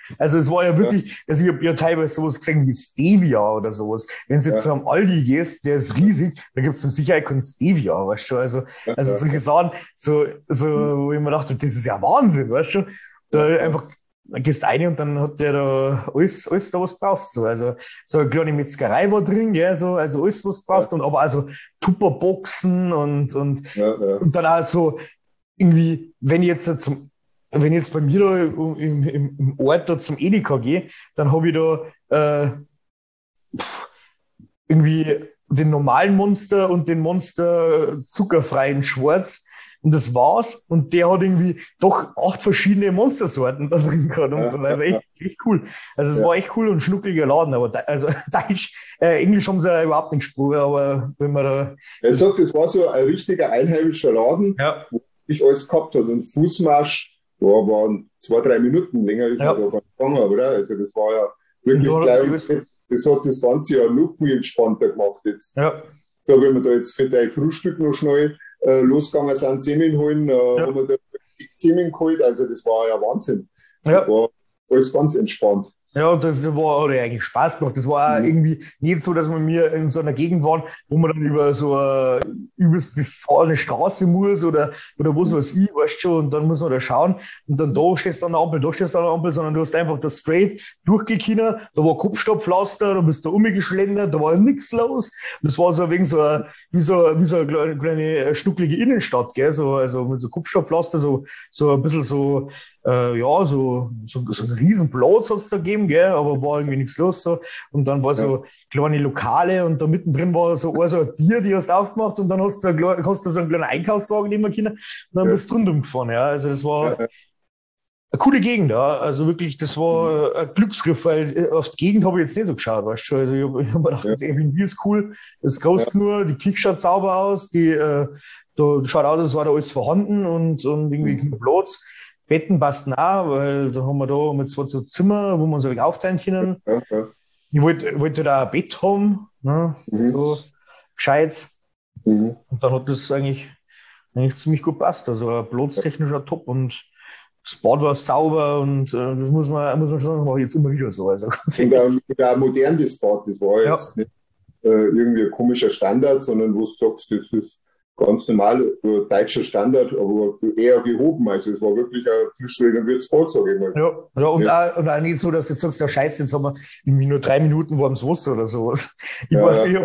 Also es war ja wirklich, also ich habe ja teilweise sowas gesehen wie Stevia oder sowas. Wenn du jetzt zu einem Aldi gehst, der ist riesig, da gibt's mit Sicherheit kein Stevia, weißt du? Also solche Sachen, wo ich mir dachte, das ist ja Wahnsinn, weißt du? Da einfach, dann gehst du rein und dann hat der da alles da, was du brauchst. So eine kleine Metzgerei war drin, gell, also alles, was du brauchst, und aber also Tupperboxen und dann auch so irgendwie, wenn ich jetzt bei mir da im Ort da zum Edeka gehe, dann habe ich da irgendwie den normalen Monster und den Monster zuckerfreien Schwarz. Und das war's. Und der hat irgendwie doch 8 verschiedene Monstersorten da drin gehabt und so. Also echt cool. Also es war echt cool und schnuckliger Laden. Aber Englisch haben sie ja überhaupt nicht gesprochen. Aber wenn man da...
Er sagt, es war so ein richtiger einheimischer Laden, wo ich alles gehabt hat. Und Fußmarsch, da waren 2-3 Minuten länger, ist man da gar nicht gegangen, oder? Also das war ja wirklich gleich. Das hat das ganze Jahr noch viel entspannter gemacht jetzt. Ja. Da, wenn wir da jetzt für dein Frühstück noch schnell losgegangen sind, Semen holen, haben wir da Semen geholt. Also das war ja Wahnsinn. Das war alles ganz entspannt.
Ja, hat ja eigentlich Spaß gemacht. Das war auch irgendwie nicht so, dass wir in so einer Gegend waren, wo man dann über so eine übelst befahrene Straße muss oder was weiß ich, weißt du, und dann muss man da schauen und dann da stehst du an der Ampel, sondern du hast einfach das straight durchgekommen, da war Kopfsteinpflaster, da bist du umgeschlendert, da war nichts los. Das war so wegen wie so eine kleine schnucklige Innenstadt, gell, also mit so Kopfsteinpflaster, so ein bisschen so ein riesen Platz hat's da gegeben, gell, aber war irgendwie nichts los, so. Und dann war so kleine Lokale und da mittendrin war so ein Tier, die hast aufgemacht und dann hast du so einen kleinen Einkaufswagen nehmen können und dann bist du rundum gefahren, ja. Also das war eine coole Gegend, ja. Also wirklich, das war ein Glücksgriff, weil auf die Gegend habe ich jetzt nicht so geschaut, weißt du. Also ich hab mir gedacht, das Airbnb ist cool, das ist groß nur, die Küche schaut sauber aus, da schaut aus, als war da alles vorhanden und irgendwie genug Platz. Betten passen auch, weil da haben wir mit so Zimmer, wo wir uns ein wenig aufteilen können. Ich wollte da ein Bett haben, ne? So gescheit. Und dann hat das eigentlich ziemlich gut passt. Also platztechnischer Top und das Bad war sauber und das muss man schon sagen, mache ich jetzt immer wieder so. Also
und ein modernes Bad, das war jetzt nicht irgendwie ein komischer Standard, sondern wo du sagst, das ist ganz normal, deutscher Standard, aber eher gehoben. Also es war wirklich ein frisch Bad, sage ich mal.
Ja, und auch nicht so, dass du jetzt sagst, ja scheiße, jetzt haben wir irgendwie nur 3 Minuten warmes Wasser oder sowas. Ich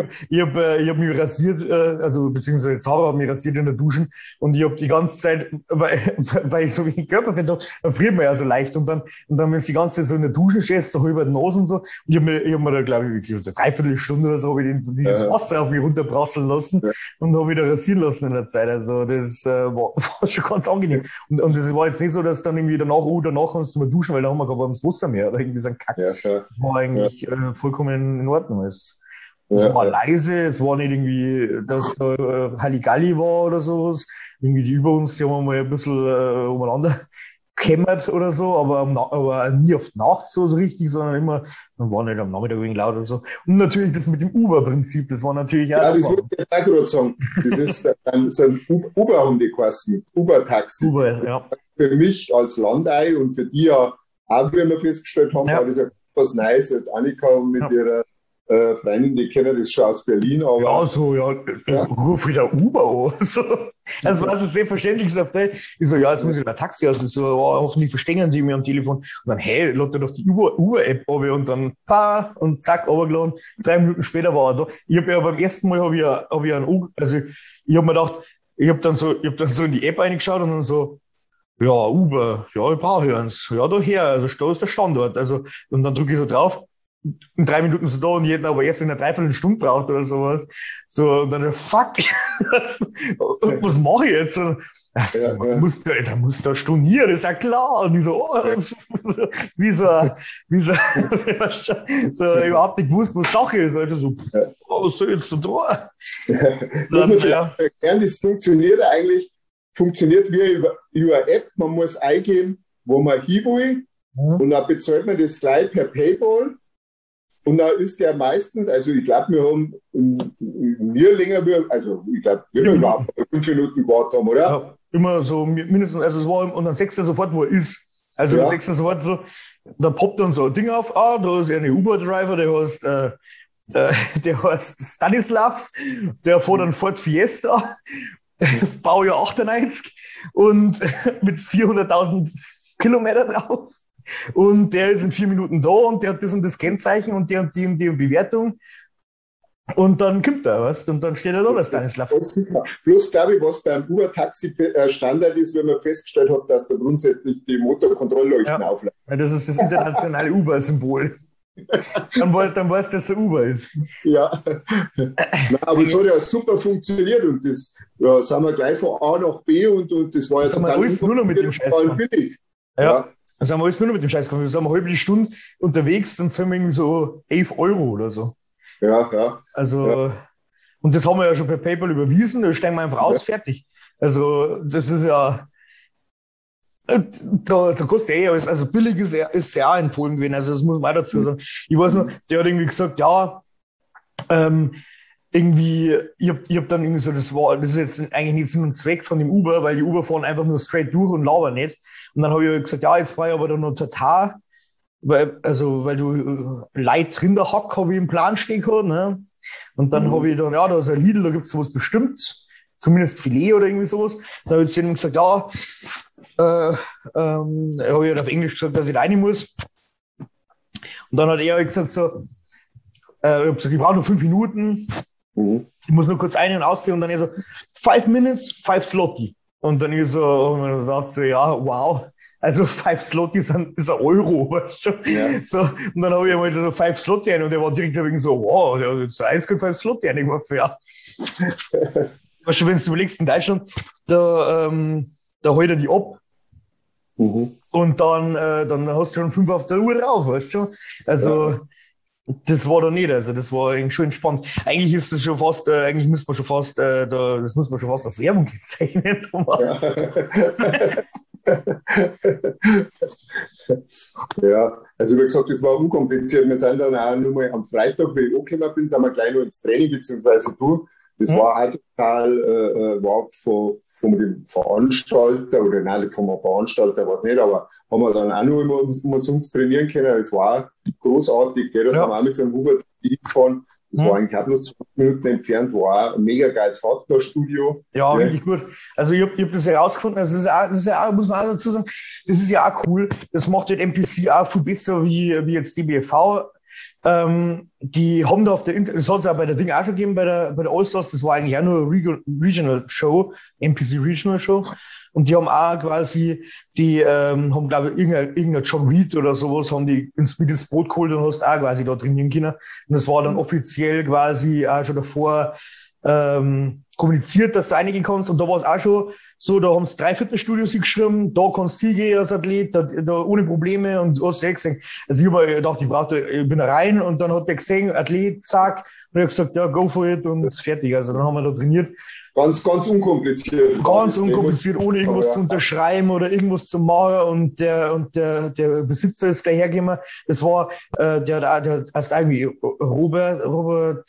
hab mich rasiert, beziehungsweise Zara hat mich rasiert in der Dusche und ich habe die ganze Zeit, weil ich so wenig Körperfett habe, dann friert man ja so leicht und dann wenn du die ganze Zeit so in der Dusche stehst, so über den Nase und so, und ich hab mir da, glaube ich, wirklich eine Dreiviertelstunde oder so, habe ich das Wasser auf mich runterprasseln lassen und habe wieder rasieren lassen in der Zeit. Also das war schon ganz angenehm. Und das war jetzt nicht so, dass dann irgendwie danach kannst du mal duschen, weil da haben wir gar warmes Wasser mehr oder irgendwie so ein Kack. Das war eigentlich vollkommen in Ordnung. Es war leise, es war nicht irgendwie, dass da Halligalli war oder sowas. Irgendwie die über uns, die haben mal ein bisschen umeinander gekämmert oder so, aber nie auf die Nacht so richtig, sondern immer, dann war nicht am Nachmittag wegen laut oder so. Und natürlich das mit dem Uber-Prinzip, das war natürlich auch.
Ja, das wollte ich auch gerade sagen. Das ist so ein Uber haben die quasi, Uber-Taxi.
Uber, ja.
Für mich als Landei und für die ja auch, wie wir festgestellt haben, war das ja was Neues. Annika mit ihrer Freundin, die kennen das schon aus Berlin, aber.
Ruf wieder Uber an. So. Also war es selbstverständlich auf der. Ich so, jetzt muss ich ein Taxi, also so, hoffentlich verstehen die mir am Telefon. Und dann, lädt er doch die Uber-App ab und dann, und zack, runtergeladen. 3 Minuten später war er da. Ich habe ja beim ersten Mal, ich habe mir gedacht, ich habe dann so in die App reingeschaut und dann so, ja, Uber, ja, ich brauche eins. Ja, daher, also da ist der Standort. Also, und dann drücke ich so drauf. In 3 Minuten so da und jeden aber erst in einer Dreiviertelstunde braucht oder sowas. So, und dann, fuck, was mache ich jetzt? Da muss da stornieren, ist ja klar. Und ich so, wie so, überhaupt nicht gewusst, was Sache ist. Also so, was soll ich jetzt da tun?
Dann, erklären, das funktioniert wie über App. Man muss eingeben, wo man hin will. Und dann bezahlt man das gleich per PayPal. Und da ist der meistens, also ich glaube, wir haben mir länger, also ich glaube, wir haben überhaupt 5 Minuten gewartet haben, oder?
Ja, immer so mindestens, also es war und dann 6. sofort, wo er ist. Also du siehst sofort so, da poppt dann so ein Ding auf, da ist eine Uber-Driver, der heißt Stanislav, der fährt einen Ford Fiesta, Baujahr 98 und mit 400.000 Kilometer drauf. Und der ist in 4 Minuten da und der hat das und das Kennzeichen und die Bewertung. Und dann kommt er, weißt du, und dann steht er da, der Stanislav.
Bloß, glaube ich, was beim Uber-Taxi Standard ist, wenn man festgestellt hat, dass da grundsätzlich die Motorkontrollleuchten auflaufen.
Ja, das ist das internationale Uber-Symbol. Dann weißt du, dass er Uber ist.
Ja, nein, aber es hat ja super funktioniert und das sind wir gleich von A nach B und das war ja
total nur noch mit dem Scheiß
billig.
Ja. Das haben wir alles nur noch mit dem Scheiß gefahren. Wir sind eine halbe Stunde unterwegs und zahlen irgendwie so 11 Euro oder so.
Ja.
Also, und das haben wir ja schon per PayPal überwiesen, da steigen wir einfach aus, fertig. Also, das ist ja, da kostet alles, also billig ist ja auch in Polen gewesen, also das muss man auch dazu sagen. Ich weiß noch, der hat irgendwie gesagt, irgendwie, ich hab dann irgendwie so, das ist jetzt eigentlich nicht Sinn und Zweck von dem Uber, weil die Uber fahren einfach nur straight durch und labern nicht. Und dann habe ich gesagt, jetzt war ich aber da noch total, weil du Leid Rinderhack habe ich im Plan stehen gehabt, ne? Und dann habe ich dann, da ist ein Lidl, da gibt's sowas bestimmt, zumindest Filet oder irgendwie sowas. Da habe ich zu ihm gesagt, habe ich halt auf Englisch gesagt, dass ich da rein muss. Und dann hat er halt gesagt so, ich habe gesagt, ich brauche nur 5 Minuten. Ich muss nur kurz ein- und ausziehen und dann so 5 Minutes, 5 Zloty. Und dann ich so, und dann dachte so, wow, also 5 Zloty ist ein Euro, weißt du? Ja. So, und dann habe ich einmal so 5 Zloty ein und der war direkt wegen so, wow, der hat so 1,5 Zloty ein, ich war fair. Weißt du, wenn du überlegst, in Deutschland, da holt er die ab. Und dann hast du schon 5 auf der Uhr drauf, weißt du? Also, das war da nicht, also das war eigentlich schon entspannt. Eigentlich ist das schon fast, eigentlich müsste man schon fast, das muss man schon fast als Werbung bezeichnen, Thomas.
Ja, also wie gesagt, das war unkompliziert. Wir sind dann auch nur mal am Freitag, wie ich angekommen bin, sind wir gleich noch ins Training, beziehungsweise du. Das war auch total überhaupt von dem Veranstalter, oder nein, nicht vom Veranstalter, weiß nicht, aber haben wir dann auch noch immer sonst trainieren können. Es war großartig, gell? Das haben wir auch mit so einem Uber gefahren. Das war eigentlich bloß 20 Minuten entfernt, war auch ein mega geiles Hardcore-Studio.
Ja, wirklich gut. Also ich hab das herausgefunden, also das ist ja auch, muss man auch dazu sagen, das ist ja auch cool. Das macht halt NPC auch viel besser wie jetzt DBFV. Die haben da auf der das hat es auch bei der Ding auch schon gegeben, bei der All-Stars, das war eigentlich auch nur eine Regional Show, NPC Regional Show. Und die haben auch quasi, haben, glaube ich, irgendein John Reed oder sowas, haben die ins Boot geholt und hast auch quasi da trainieren können. Und das war dann offiziell quasi auch schon davor kommuniziert, dass du reingehen kannst. Und da war es auch schon so, da haben es 3 Fitnessstudios geschrieben, da kannst du hingehen als Athlet, da ohne Probleme und du hast ja gesehen. Also ich habe mir gedacht, ich bin da rein und dann hat der gesehen, Athlet, zack, und er hat gesagt, ja, go for it und fertig. Also dann haben wir da trainiert.
Ganz unkompliziert.
Ganz unkompliziert, ohne irgendwas zu unterschreiben oder irgendwas zu machen. Und der Besitzer ist gleich hergekommen. Das war, der heißt irgendwie Robert,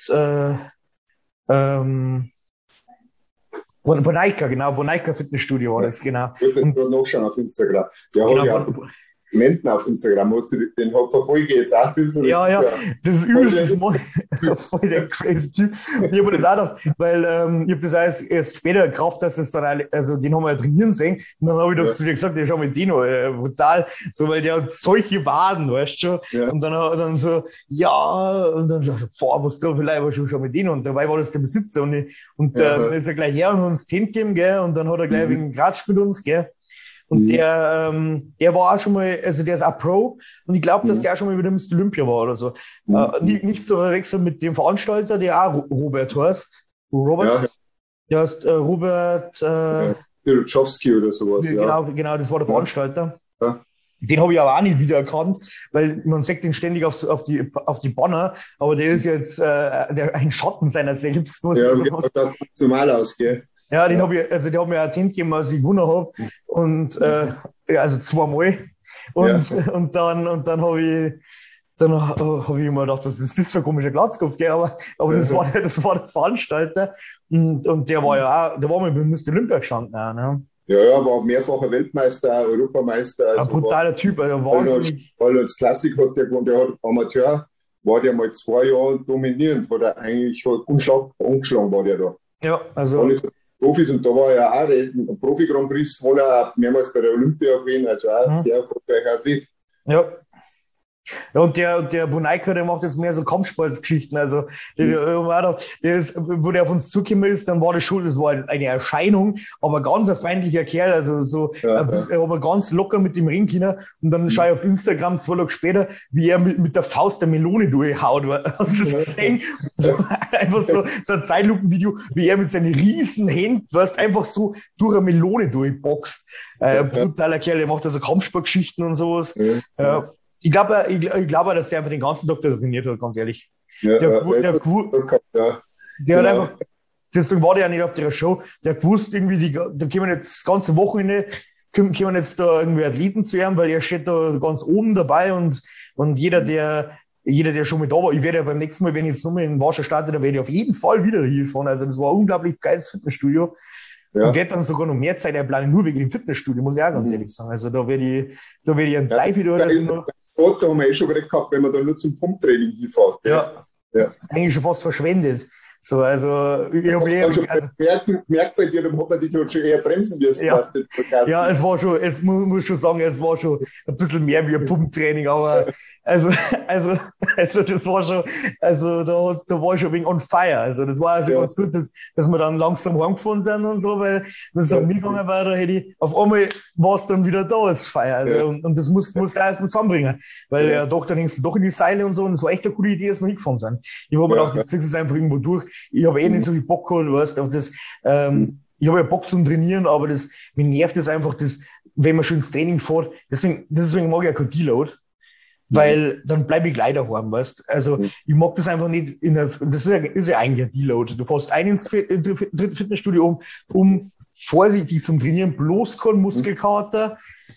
Bonaika, genau, Bonaika Fitnessstudio war das, genau.
Ich würde das noch schauen auf Instagram. Ja, genau, ja Menten auf Instagram, den verfolge ich jetzt auch ein bisschen.
Ja, das ist übelst voll der crazy Typ. Ich habe das auch gedacht, weil ich habe das erst später gekauft, dass das dann, also den haben wir ja trainieren sehen. Und dann habe ich doch zu dir gesagt, ja, schau mal den noch, brutal, so, weil der hat solche Waden, weißt du schon. Ja. Und dann so, und dann so, was da vielleicht, aber schau mal den. Und dabei war das der Besitzer und dann ist er gleich her und hat uns Tent gegeben, gell, und dann hat er gleich wegen Gratsch mit uns, gell. Und der war auch schon mal, also der ist auch Pro und ich glaube, dass der auch schon mal über dem Mr. Olympia war oder so. Nicht zu verwechseln mit dem Veranstalter, der auch Robert heißt. Robert? Ja. Der heißt Robert
Pilotschowski oder sowas,
Genau, das war der Veranstalter. Ja. Den habe ich aber auch nicht wiedererkannt, weil man sagt den ständig auf die Banner, aber der ist jetzt ein Schatten seiner selbst.
Ja, das sieht normal aus, gell?
Ja, der hat mir ein Tent gegeben, als ich gewonnen habe. Und, also 2-mal. Und dann habe ich immer gedacht, was ist das für ein komischer Glatzkopf, gell? Aber das war der Veranstalter. Und der war ja auch, der war mal beim Mr. Olympia gestanden, auch, ne?
Ja, war mehrfacher Weltmeister, Europameister.
Ein
Also
brutaler Typ, also wahnsinnig.
weil als Klassik hat der gewonnen, der hat Amateur, war der mal 2 Jahre dominierend, war der eigentlich halt ungeschlagen war der da.
Ja,
Dann
also,
ist er Profis und da war er auch ein Profi-Grand Prix gewonnen, auch mehrmals bei der Olympia gewesen, also auch
hm,
sehr erfolgreicher Athlet.
ja. Ja, und der Boneika, der macht jetzt mehr so Kampfsportgeschichten. Also, der ist, wo der auf uns zugekommen ist, dann war das schon, das war eine Erscheinung, aber ganz ein freundlicher Kerl. Also, so,
Ja, ja.
aber ganz locker mit dem Ring hin. Und dann schaue ich auf Instagram 2 Tage später, wie er mit der Faust der Melone durchhaut. Hast du das gesehen? So, einfach so ein Zeitlupenvideo, wie er mit seinen riesen Händen, weißt, einfach so durch eine Melone durchboxt. Brutaler Kerl, der macht also Kampfsportgeschichten und sowas.
Ja, ja.
Ich glaube, dass der einfach den ganzen Tag da trainiert hat, ganz ehrlich.
Ja,
Der,
ja, ja,
der hat
genau.
einfach, deswegen war der ja nicht auf der Show, der hat gewusst, irgendwie, da kommen jetzt das ganze Wochenende, kommen jetzt da irgendwie Athleten zu ihm, weil er steht da ganz oben dabei und jeder, der schon mal da war, ich werde ja beim nächsten Mal, wenn ich jetzt nochmal in Warschau starte, da werde ich auf jeden Fall wieder hier fahren. Also das war ein unglaublich geiles Fitnessstudio. Und
Ja.
werde dann sogar noch mehr Zeit einplanen, nur wegen dem Fitnessstudio, muss ich auch ganz ehrlich sagen. Also da werde ich ein Live oder so noch.
Dort, da haben wir schon geredet gehabt, wenn man da nur zum Pumptraining hinfährt.
Ja,
Ja.
eigentlich schon fast verschwendet. So, also, ich habe
Dann schon merkt bei dir, dann hat man dich halt schon eher bremsen müssen,
Ja.
dass du nicht verkasten.
Ja, es war schon, muss schon sagen, es war schon ein bisschen mehr wie ein Pumpentraining, aber also, das war schon, also da war ich schon wegen on fire. Also das war also
Ja.
ganz gut, dass wir dann langsam heimgefahren sind und so, weil wenn es dann nie gegangen wäre, da hätte ich, auf einmal war es dann wieder da als Feier. Also,
Ja.
und das musst du erst mal zusammenbringen. Weil
Ja.
ja doch, dann hängst du doch in die Seile und so, und es war echt eine coole Idee, dass wir hingefahren sind. Ich habe mir
Ja.
gedacht, jetzt ziehst du es einfach irgendwo durch. Ich habe nicht so viel Bock gehabt, weißt, auf das, ich habe ja Bock zum Trainieren, aber mir nervt das einfach, wenn man schon ins Training fährt. Deswegen mag ich ja kein Deload, weil dann bleibe ich gleich daheim, weißt. Also, ich mag das einfach nicht das ist ja eigentlich ein Deload. Du fährst ins Fitnessstudio um vorsichtig zum Trainieren, bloß kein Muskelkater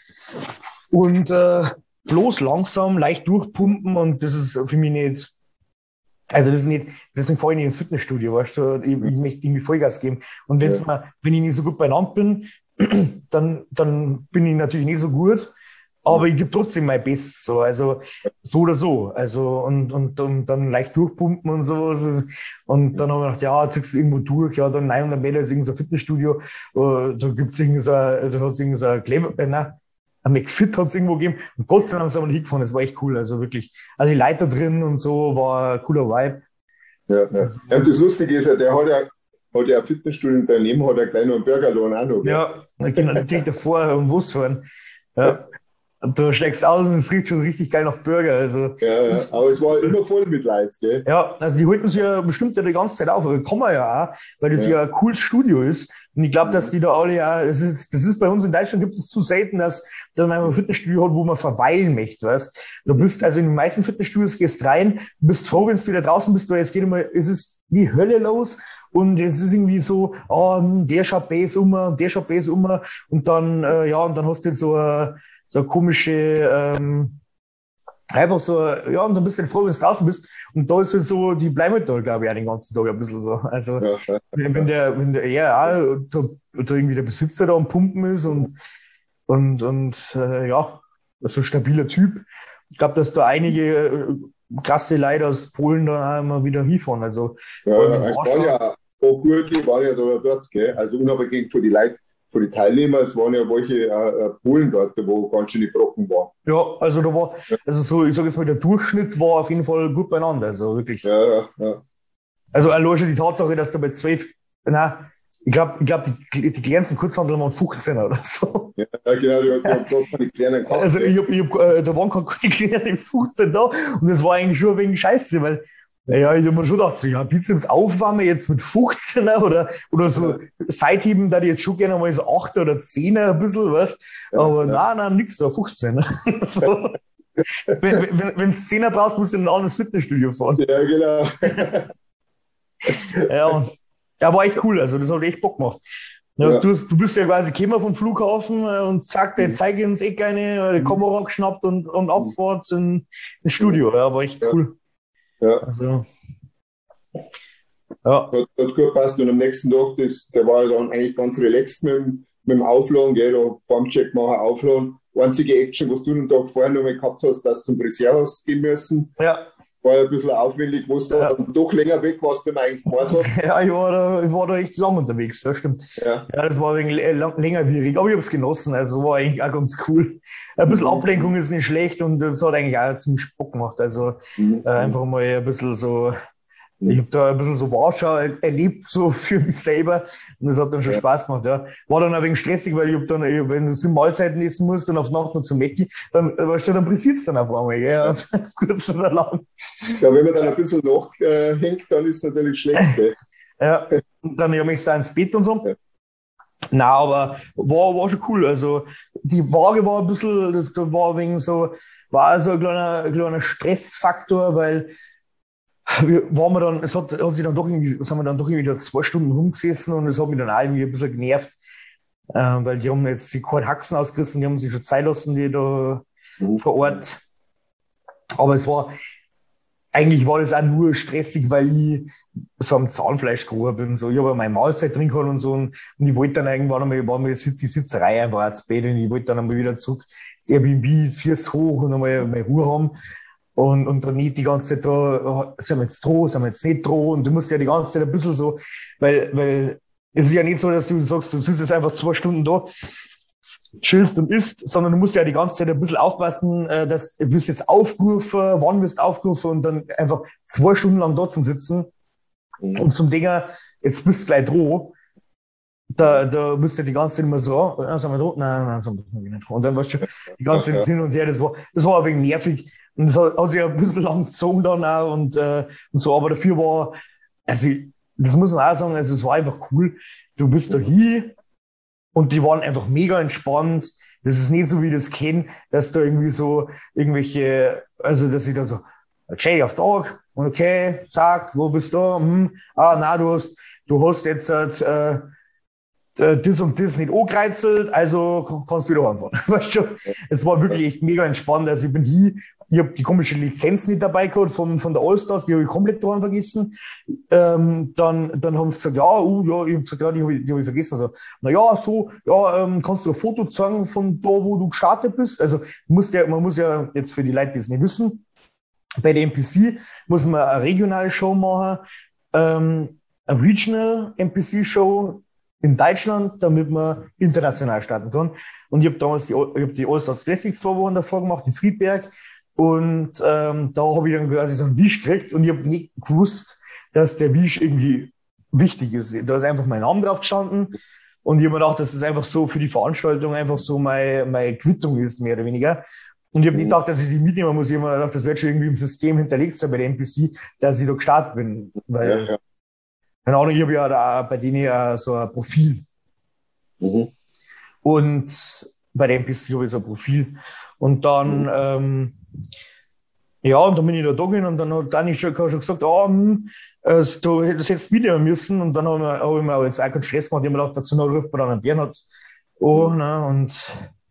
und bloß langsam, leicht durchpumpen, und das ist für mich nicht. Also das ist nicht, deswegen fahre ich nicht ins Fitnessstudio, weißt du, ich möchte irgendwie Vollgas geben. Und wenn ich nicht so gut beieinander bin, dann bin ich natürlich nicht so gut, aber ich gebe trotzdem mein Bestes, so, also so oder so. Also und dann leicht durchpumpen und so. Und dann habe ich gedacht, ja, ziehst du irgendwo durch, ja, dann 900 Meter ist irgendein Fitnessstudio, da gibt's da hat's irgend so ein ein McFit hat es irgendwo gegeben. Und Gott sei Dank sind wir nicht hingefahren. Das war echt cool. Also wirklich. Also die Leiter drin und so, war ein cooler Vibe.
Ja. Ja, und das Lustige ist ja, der hat ja ein Fitnessstudio und daneben hat er gleich noch einen Burgerlohn auch noch. Gell?
Ja, dann kriegt er vorher und Wurst fahren. Ja. Und du steigst aus und es riecht schon richtig geil nach Burger. Also,
Ja, aber es war immer voll mit Leid, gell?
ja, also die halten sich ja bestimmt ja die ganze Zeit auf, aber kann man ja auch, weil das ja ein cooles Studio ist. Und ich glaube, dass die da alle ja, das ist bei uns in Deutschland gibt es zu selten, dass man ein Fitnessstudio hat, wo man verweilen möchte, weißt. Du bist also in den meisten Fitnessstudios, gehst rein, bist froh, wenn du wieder draußen bist, weil jetzt geht immer, es ist die Hölle los und es ist irgendwie so, der schaut Base und der schaut Base und dann, und dann hast du jetzt so eine komische, einfach so, ja, und dann bist du halt froh, wenn du draußen bist. Und da ist es so, die bleiben da, glaube ich, auch den ganzen Tag ein bisschen so. Also,
Ja.
wenn der ja, da irgendwie der Besitzer da am Pumpen ist und ja, so ein stabiler Typ. Ich glaube, dass da einige krasse Leute aus Polen da auch immer wieder hinfahren. Also,
Ja, es waren ja ein paar Gute waren ja da dort, gell? Also unabhängig von die Leute, von den Teilnehmern, es waren ja welche Polen dort, wo ganz schön gebrochen waren.
ja, also da war, also so, ich sage jetzt mal, der Durchschnitt war auf jeden Fall gut beieinander. Also wirklich.
Ja.
Also allein schon die Tatsache, dass da bei 12, ich glaube, die kleinsten Kurzhandel waren 15 oder so.
Ja, genau, die haben dort keine kleinen gehabt.
Also da waren keine kleinen 15 da und das war eigentlich schon ein wenig scheiße, weil, naja, ich habe mir schon gedacht, so, ja, Bizeps aufwärmen jetzt mit 15er oder so Seitheben, da die jetzt schon gerne mal so 8er oder 10er ein bisschen, weißt, aber nein, nix da, 15. So. Wenn du 10er brauchst, musst du in ein anderes Fitnessstudio fahren.
Ja, genau.
Ja, war echt cool, also das hat echt Bock gemacht. Ja. Du bist ja quasi gekommen vom Flughafen und zack, der zeigt ins Eck eine Kamera geschnappt und abfahrt ins Studio. Ja, war echt cool.
Ja.
Also, ja.
Hat gut gepasst und am nächsten Tag, der war dann eigentlich ganz relaxed mit dem Aufladen, gell, da Formcheck machen, aufladen. Einzige Action, was du den Tag vorher noch mal gehabt hast, dass du zum Friseur hast gehen müssen.
Ja.
War ja ein bisschen aufwendig, wo du dann doch länger weg warst, wenn man eigentlich gefahren hat.
Ja, ich war da echt lang unterwegs, das stimmt.
Ja.
Ja, das war ein wenig längerwierig, aber ich habe es genossen, also war eigentlich auch ganz cool. Ein bisschen Ablenkung ist nicht schlecht und das hat eigentlich auch ziemlich Bock gemacht, also einfach mal ein bisschen so, ich habe da ein bisschen so Warschau erlebt, so für mich selber. Und das hat dann schon Spaß gemacht, ja. War dann ein wenig stressig, weil ich hab dann, wenn du so Mahlzeiten essen musst und auf Nacht noch zum Mäcki, dann, weißt du, dann pressiert's dann auf einmal, gell, ja. Kurz oder lang.
Ja, wenn man dann ein bisschen nachhängt, dann ist es natürlich schlecht, gell.
Ja, und dann ja, ich da ins Bett und so. Ja. Na, aber war schon cool. Also, die Waage war ein bisschen, da war wegen so, war so ein kleiner Stressfaktor, weil, waren wir dann, es hat sich dann doch irgendwie, sind wir dann doch irgendwie 2 Stunden rumgesessen und es hat mich dann auch irgendwie ein bisschen genervt, weil die haben jetzt die keinen Haxen ausgerissen, die haben sich schon Zeit lassen, die da vor Ort. Aber eigentlich war das auch nur stressig, weil ich so am Zahnfleisch gerufen bin. So, ich habe meine Mahlzeit drin gehabt und so und ich wollte dann irgendwann einmal, war mir jetzt die Sitzerei einfach ins Bett und ich wollte dann einmal wieder zurück ins Airbnb, fürs hoch und einmal meine Ruhe haben. Und dann nicht die ganze Zeit da, sind wir jetzt droh, sind wir jetzt nicht droh. Und du musst ja die ganze Zeit ein bisschen so, weil es ist ja nicht so, dass du sagst, du sitzt jetzt einfach 2 Stunden da, chillst und isst, sondern du musst ja die ganze Zeit ein bisschen aufpassen, dass du wirst jetzt aufgerufen, wann wirst du aufgerufen und dann einfach 2 Stunden lang dort zum Sitzen und zum Dinger, jetzt bist du gleich droh. Da müsst ihr die ganze Zeit immer so, sind wir da? Nein, so müssen wir nicht. Und dann warst du die ganze Zeit hin und her, das war ein wenig nervig. Und das hat sich ein bisschen lang gezogen dann auch und so, aber dafür war, also, das muss man auch sagen, also, es war einfach cool. Du bist da hier und die waren einfach mega entspannt. Das ist nicht so, wie ich das kenne, dass da irgendwie so irgendwelche, also, dass ich da so, okay, auf Tag, okay, zack, wo bist du? Nein, du hast jetzt, das und das nicht angekreuzelt, also kannst du wieder heimfahren. Weißt du, es war wirklich echt mega entspannt. Also ich bin hier, ich habe die komische Lizenz nicht dabei gehabt von der Allstars, die habe ich komplett daheim vergessen. Dann haben sie gesagt, ich habe gesagt, ja, die hab ich vergessen. Also, kannst du ein Foto zeigen von da, wo du gestartet bist? Also man muss ja jetzt für die Leute, die es nicht wissen, bei der NPC muss man eine regionale Show machen, eine Regional NPC Show in Deutschland, damit man international starten kann. Und ich habe damals die All-Stars Classic 2 Wochen davor gemacht in Friedberg. Und da habe ich dann quasi so einen Wisch gekriegt und ich habe nicht gewusst, dass der Wisch irgendwie wichtig ist. Da ist einfach mein Name drauf gestanden. Und ich habe mir gedacht, dass es einfach so für die Veranstaltung einfach so meine Quittung ist, mehr oder weniger. Und ich habe nicht gedacht, dass ich die mitnehmen muss. Ich habe mir gedacht, das wird schon irgendwie im System hinterlegt sein bei der NPC, dass ich da gestartet bin. Weil, keine Ahnung, ich habe ja da bei denen ja so ein Profil. Und bei der NPC habe ich so ein Profil. Und dann, und dann bin ich da gegangen und dann hat Dani schon gesagt, du hättest jetzt mitnehmen müssen. Und dann habe ich mir jetzt auch keinen Stress gemacht. Ich habe mir gedacht, dazu ruft man dann einen Bernhard an. Und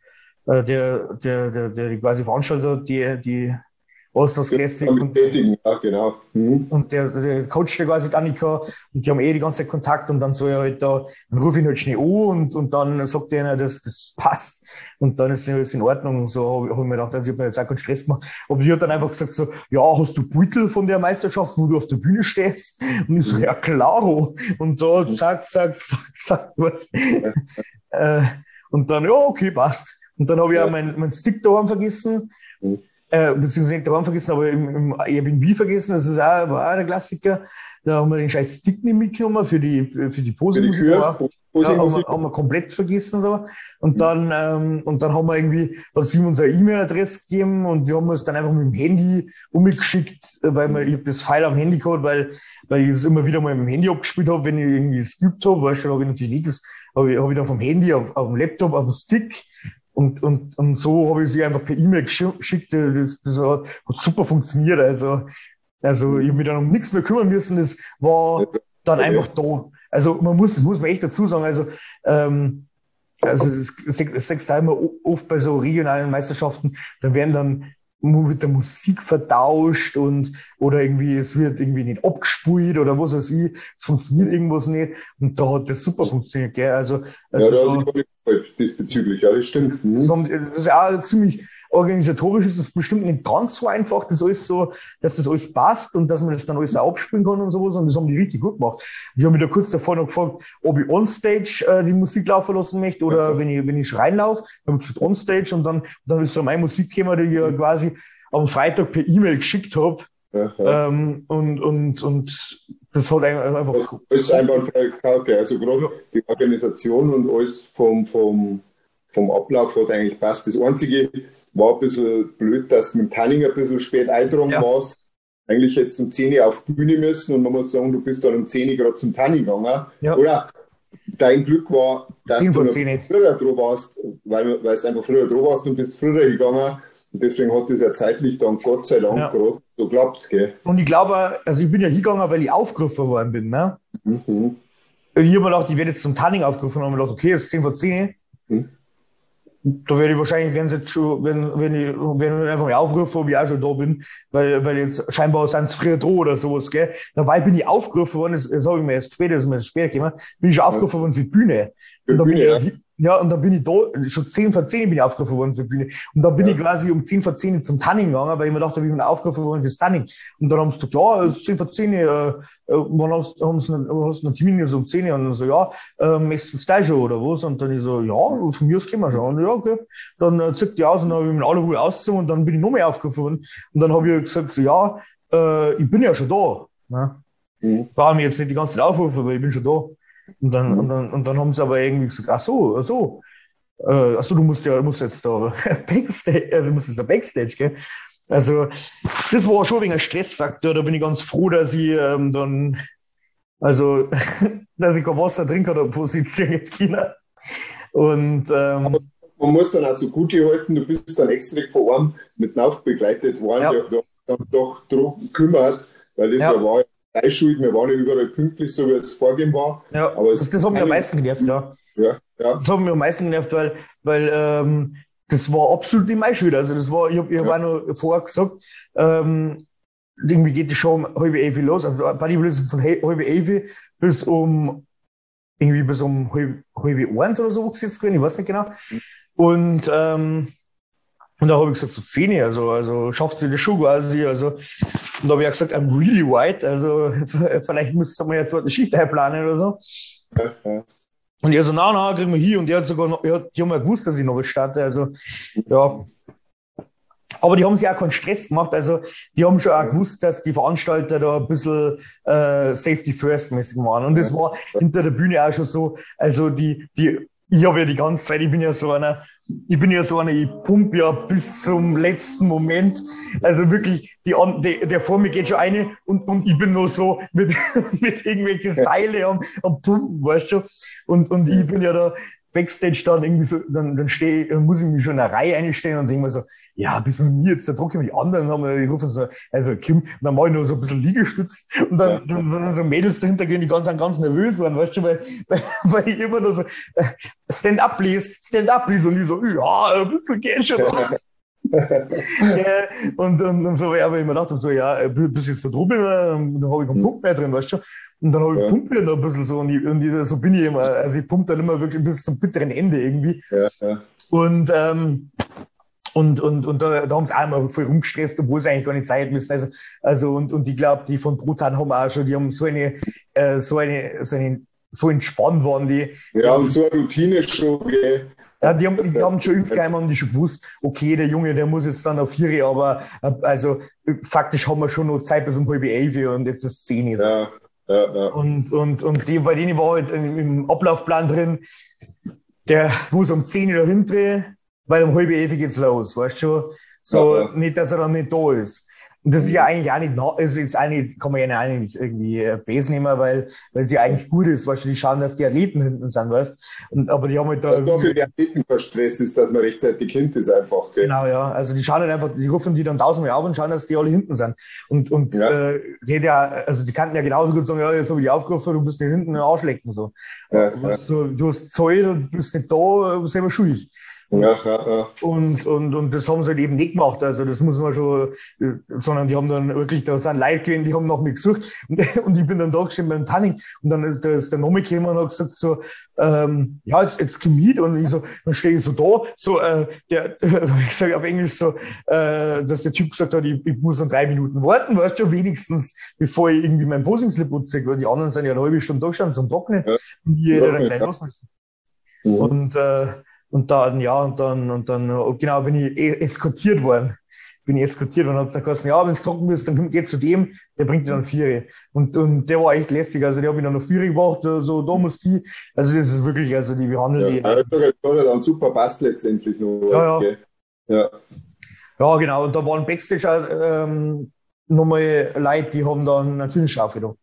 der quasi Veranstalter, die All-Stars Classic.
Ja, genau.
Und der Coach, der quasi Annika, und die haben die ganze Zeit Kontakt und dann so halt dann rufe ich ihn halt schnell an und dann sagt der, dass das passt und dann ist es in Ordnung und so hab ich mir gedacht, also ich habe mir jetzt auch keinen Stress gemacht, aber die hat dann einfach gesagt so, ja, hast du Beutel von der Meisterschaft, wo du auf der Bühne stehst? Und ich so, ja, klaro. Und da zack, was. Und dann, ja, okay, passt. Und dann habe ich auch meinen Stick daheim vergessen, beziehungsweise nicht daheim vergessen, aber im Airbnb vergessen. Das ist war auch der Klassiker. Da haben wir den scheiß Stick nicht mitgenommen für die Posemusik. Haben wir komplett vergessen so. Und dann haben wir irgendwie, hat sie uns eine E-Mail-Adresse gegeben und wir haben uns dann einfach mit dem Handy umgeschickt, weil ich habe das File am Handy gehabt, weil ich es immer wieder mal mit dem Handy abgespielt habe, wenn ich irgendwie das geübt habe, weißt du, habe ich natürlich nicht das, habe ich dann vom Handy auf dem Laptop, auf dem Stick. Und so habe ich sie einfach per E-Mail geschickt. Das hat super funktioniert. Also ich habe mich dann um nichts mehr kümmern müssen. Das war dann einfach da. Also das muss man echt dazu sagen. Also das sagst du immer oft bei so regionalen Meisterschaften, da werden dann wird der Musik vertauscht oder irgendwie, es wird irgendwie nicht abgespielt oder was weiß ich, es funktioniert irgendwas nicht. Und da hat das super funktioniert, gell? Also
da hat sich gar nicht gefreut diesbezüglich, ja, das stimmt.
das ist auch ziemlich organisatorisch, ist es bestimmt nicht ganz so einfach, das alles so, dass das alles passt und dass man das dann alles auch abspielen kann und sowas. Und das haben die richtig gut gemacht. Ich habe mich da kurz davor noch gefragt, ob ich onstage die Musik laufen lassen möchte oder wenn ich reinlaufe, dann habe ich gesagt onstage und dann ist so mein Musikthema, den ich ja quasi am Freitag per E-Mail geschickt habe. Und das hat einfach.
Das ist einfach kacke. Also gerade die Organisation und alles vom Ablauf hat eigentlich passt. Das Einzige war ein bisschen blöd, dass mit dem Tanning ein bisschen spät eingetragen warst. Eigentlich jetzt um 10 Uhr auf die Bühne müssen und man muss sagen, du bist dann um 10 Uhr gerade zum Tanning gegangen. Ja. Oder dein Glück war, dass du noch früher dran warst, weil es einfach früher dran warst und bist früher gegangen. Und deswegen hat das ja zeitlich dann Gott sei Dank gerade so geklappt. Gell?
Und ich glaube, also ich bin ja hingegangen, weil ich aufgerufen worden bin. Ne? Ich habe mir gedacht, ich werde jetzt zum Tanning aufgerufen und habe mir gedacht, okay, es ist 10 vor 10. Da werde ich wahrscheinlich, wenn ich einfach mal aufrufe, ob ich auch schon da bin, weil jetzt scheinbar sind es früher da oder sowas, gell. Dabei bin ich aufgerufen worden, das habe ich mir erst später gekommen, bin ich schon aufgerufen worden für die Bühne. Und dann bin ich da, schon 10 vor 10 bin ich aufgerufen worden für die Bühne. Und dann bin ich quasi um 10 vor 10 zum Tanning gegangen, weil ich mir dachte, ich bin aufgerufen worden fürs Tanning. Und dann haben sie gesagt, ja, es ist 10 vor 10, wann hast du einen Termin so um 10 und dann so, ja, möchtest du gleich schon oder was? Und dann ich so, ja, von mir aus können wir schon. Und ja, okay. Dann zieht die aus und dann habe ich mich in aller Ruhe ausgezogen und dann bin ich noch mehr aufgerufen worden. Und dann habe ich gesagt, so, ja, ich bin ja schon da. Ne? Brauche mich jetzt nicht die ganze Zeit aufrufen, aber ich bin schon da. Und dann haben sie aber irgendwie gesagt, ach so, du musst jetzt da Backstage, also musst jetzt da Backstage, gell? Also, das war schon wegen ein Stressfaktor, da bin ich ganz froh, dass ich dass ich kein Wasser trinken oder Position jetzt China. Und,
aber man muss dann auch so gut halten, du bist dann extra vor allem mit Nauf begleitet worden, der dann doch darum gekümmert, weil das war ja schuld, wir waren ja überall pünktlich, so wie es vorgegeben war.
Ja, aber das hat mich am meisten genervt, ja. Das hat mich am meisten genervt, weil das war absolut nicht meine Schuld. Also das war, ich hab auch noch vorher gesagt, irgendwie geht die Show um 10:30 los, also Bodybuilding von 10:30 bis um 12:30 oder so gesetzt gewesen, ich weiß nicht genau. Und da habe ich gesagt, so 10, also schafft sie das schon quasi, also, und da habe ich auch gesagt, I'm really white, also vielleicht müsste man jetzt eine Schicht einplanen oder so. Und er so, na, kriegen wir hier, und der hat sogar noch, die haben ja gewusst, dass ich noch was starte, also, ja. Aber die haben sich auch keinen Stress gemacht, also, die haben schon auch gewusst, dass die Veranstalter da ein bisschen Safety First mäßig waren, und das war hinter der Bühne auch schon so, also ich habe ja die ganze Zeit, ich bin ja so einer, ich pumpe ja bis zum letzten Moment. Also wirklich, der vor mir geht schon eine und ich bin nur so mit irgendwelchen Seile am Pumpen, weißt du? Und ich bin ja da Backstage dann irgendwie so, dann muss ich mich schon in eine Reihe einstellen und denke mir so, ja, bis mit mir jetzt, da drücke ich mir die anderen, die rufen so, also Kim, und dann mache ich nur so ein bisschen Liegestütz und dann so Mädels dahinter gehen, die ganz nervös waren, weißt du, weil ich immer nur so, Stand-up, please, und ich so, ja, ein bisschen geht schon. und so, ja, aber ich mir gedacht, so, ja, bis jetzt da drüben, dann habe ich keinen Punkt mehr drin, weißt du. Und dann habe ich pumpe noch ein bisschen so, und so bin ich immer, also ich pumpe dann immer wirklich bis zum bitteren Ende irgendwie. Und da haben sie auch immer voll rumgestresst, obwohl sie eigentlich gar nicht Zeit müssen. Also und ich glaube, die von Brutan haben auch schon, die haben so entspannt waren die. Ja,
und so eine Routine schon, gell.
Ja, die haben schon insgeheim schon gewusst, okay, der Junge, der muss jetzt dann auf 4, aber also faktisch haben wir schon noch Zeit bis um 10:30 und jetzt ist 10.
Ja.
Und bei denen war halt im Ablaufplan drin, der muss um 10 da hindrehen, weil um 10:30 geht's los, weißt du? So, nicht, dass er dann nicht da ist. Und das ist ja eigentlich auch nicht, ist jetzt auch nicht, kann man ja auch nicht irgendwie besen nehmen, weil es ja eigentlich gut ist, weißt du, die schauen, dass die Athleten hinten sind, weißt du? Aber die haben halt da.
Was nur für die Athleten kein Stress ist, dass man rechtzeitig hinten ist einfach, gell?
Genau, ja. Also die schauen halt einfach, die rufen die dann 1000-mal auf und schauen, dass die alle hinten sind. Und also die kannten ja genauso gut sagen, ja, jetzt habe ich die aufgerufen, du bist nicht hinten, Arsch lecken, so. Du hast Zoll, du bist nicht da, selber schuld. Und das haben sie halt eben nicht gemacht. Also das muss man schon, sondern die haben dann wirklich, da sind Leute gewesen, die haben nach mir gesucht. Und ich bin dann da gestanden beim Tanning. Und dann ist der Name gekommen und hat gesagt so, ja, jetzt Chemie. Und ich so, dann stehe ich so da, so, ich sage auf Englisch so, dass der Typ gesagt hat, ich muss dann 3 Minuten warten, weißt du, wenigstens, bevor ich irgendwie meinen Posingslip putze, weil die anderen sind ja eine halbe Stunde da gestanden zum Trocknen. Und ich hätte dann gleich los müssen. Und dann, genau, bin ich eskortiert worden. Und hat dann gesagt, ja, wenn es trocken ist, dann geh zu dem, der bringt dir dann 4. Und der war echt lässig. Also, der hat mich dann noch 4 gebracht, so, da muss die. Also, das ist wirklich, also, die behandeln die.
Ja, das hat dann super passt letztendlich noch.
Ja. Ja, genau. Und da waren Backstage auch, nochmal Leute, die haben dann eine Filmschaufel da.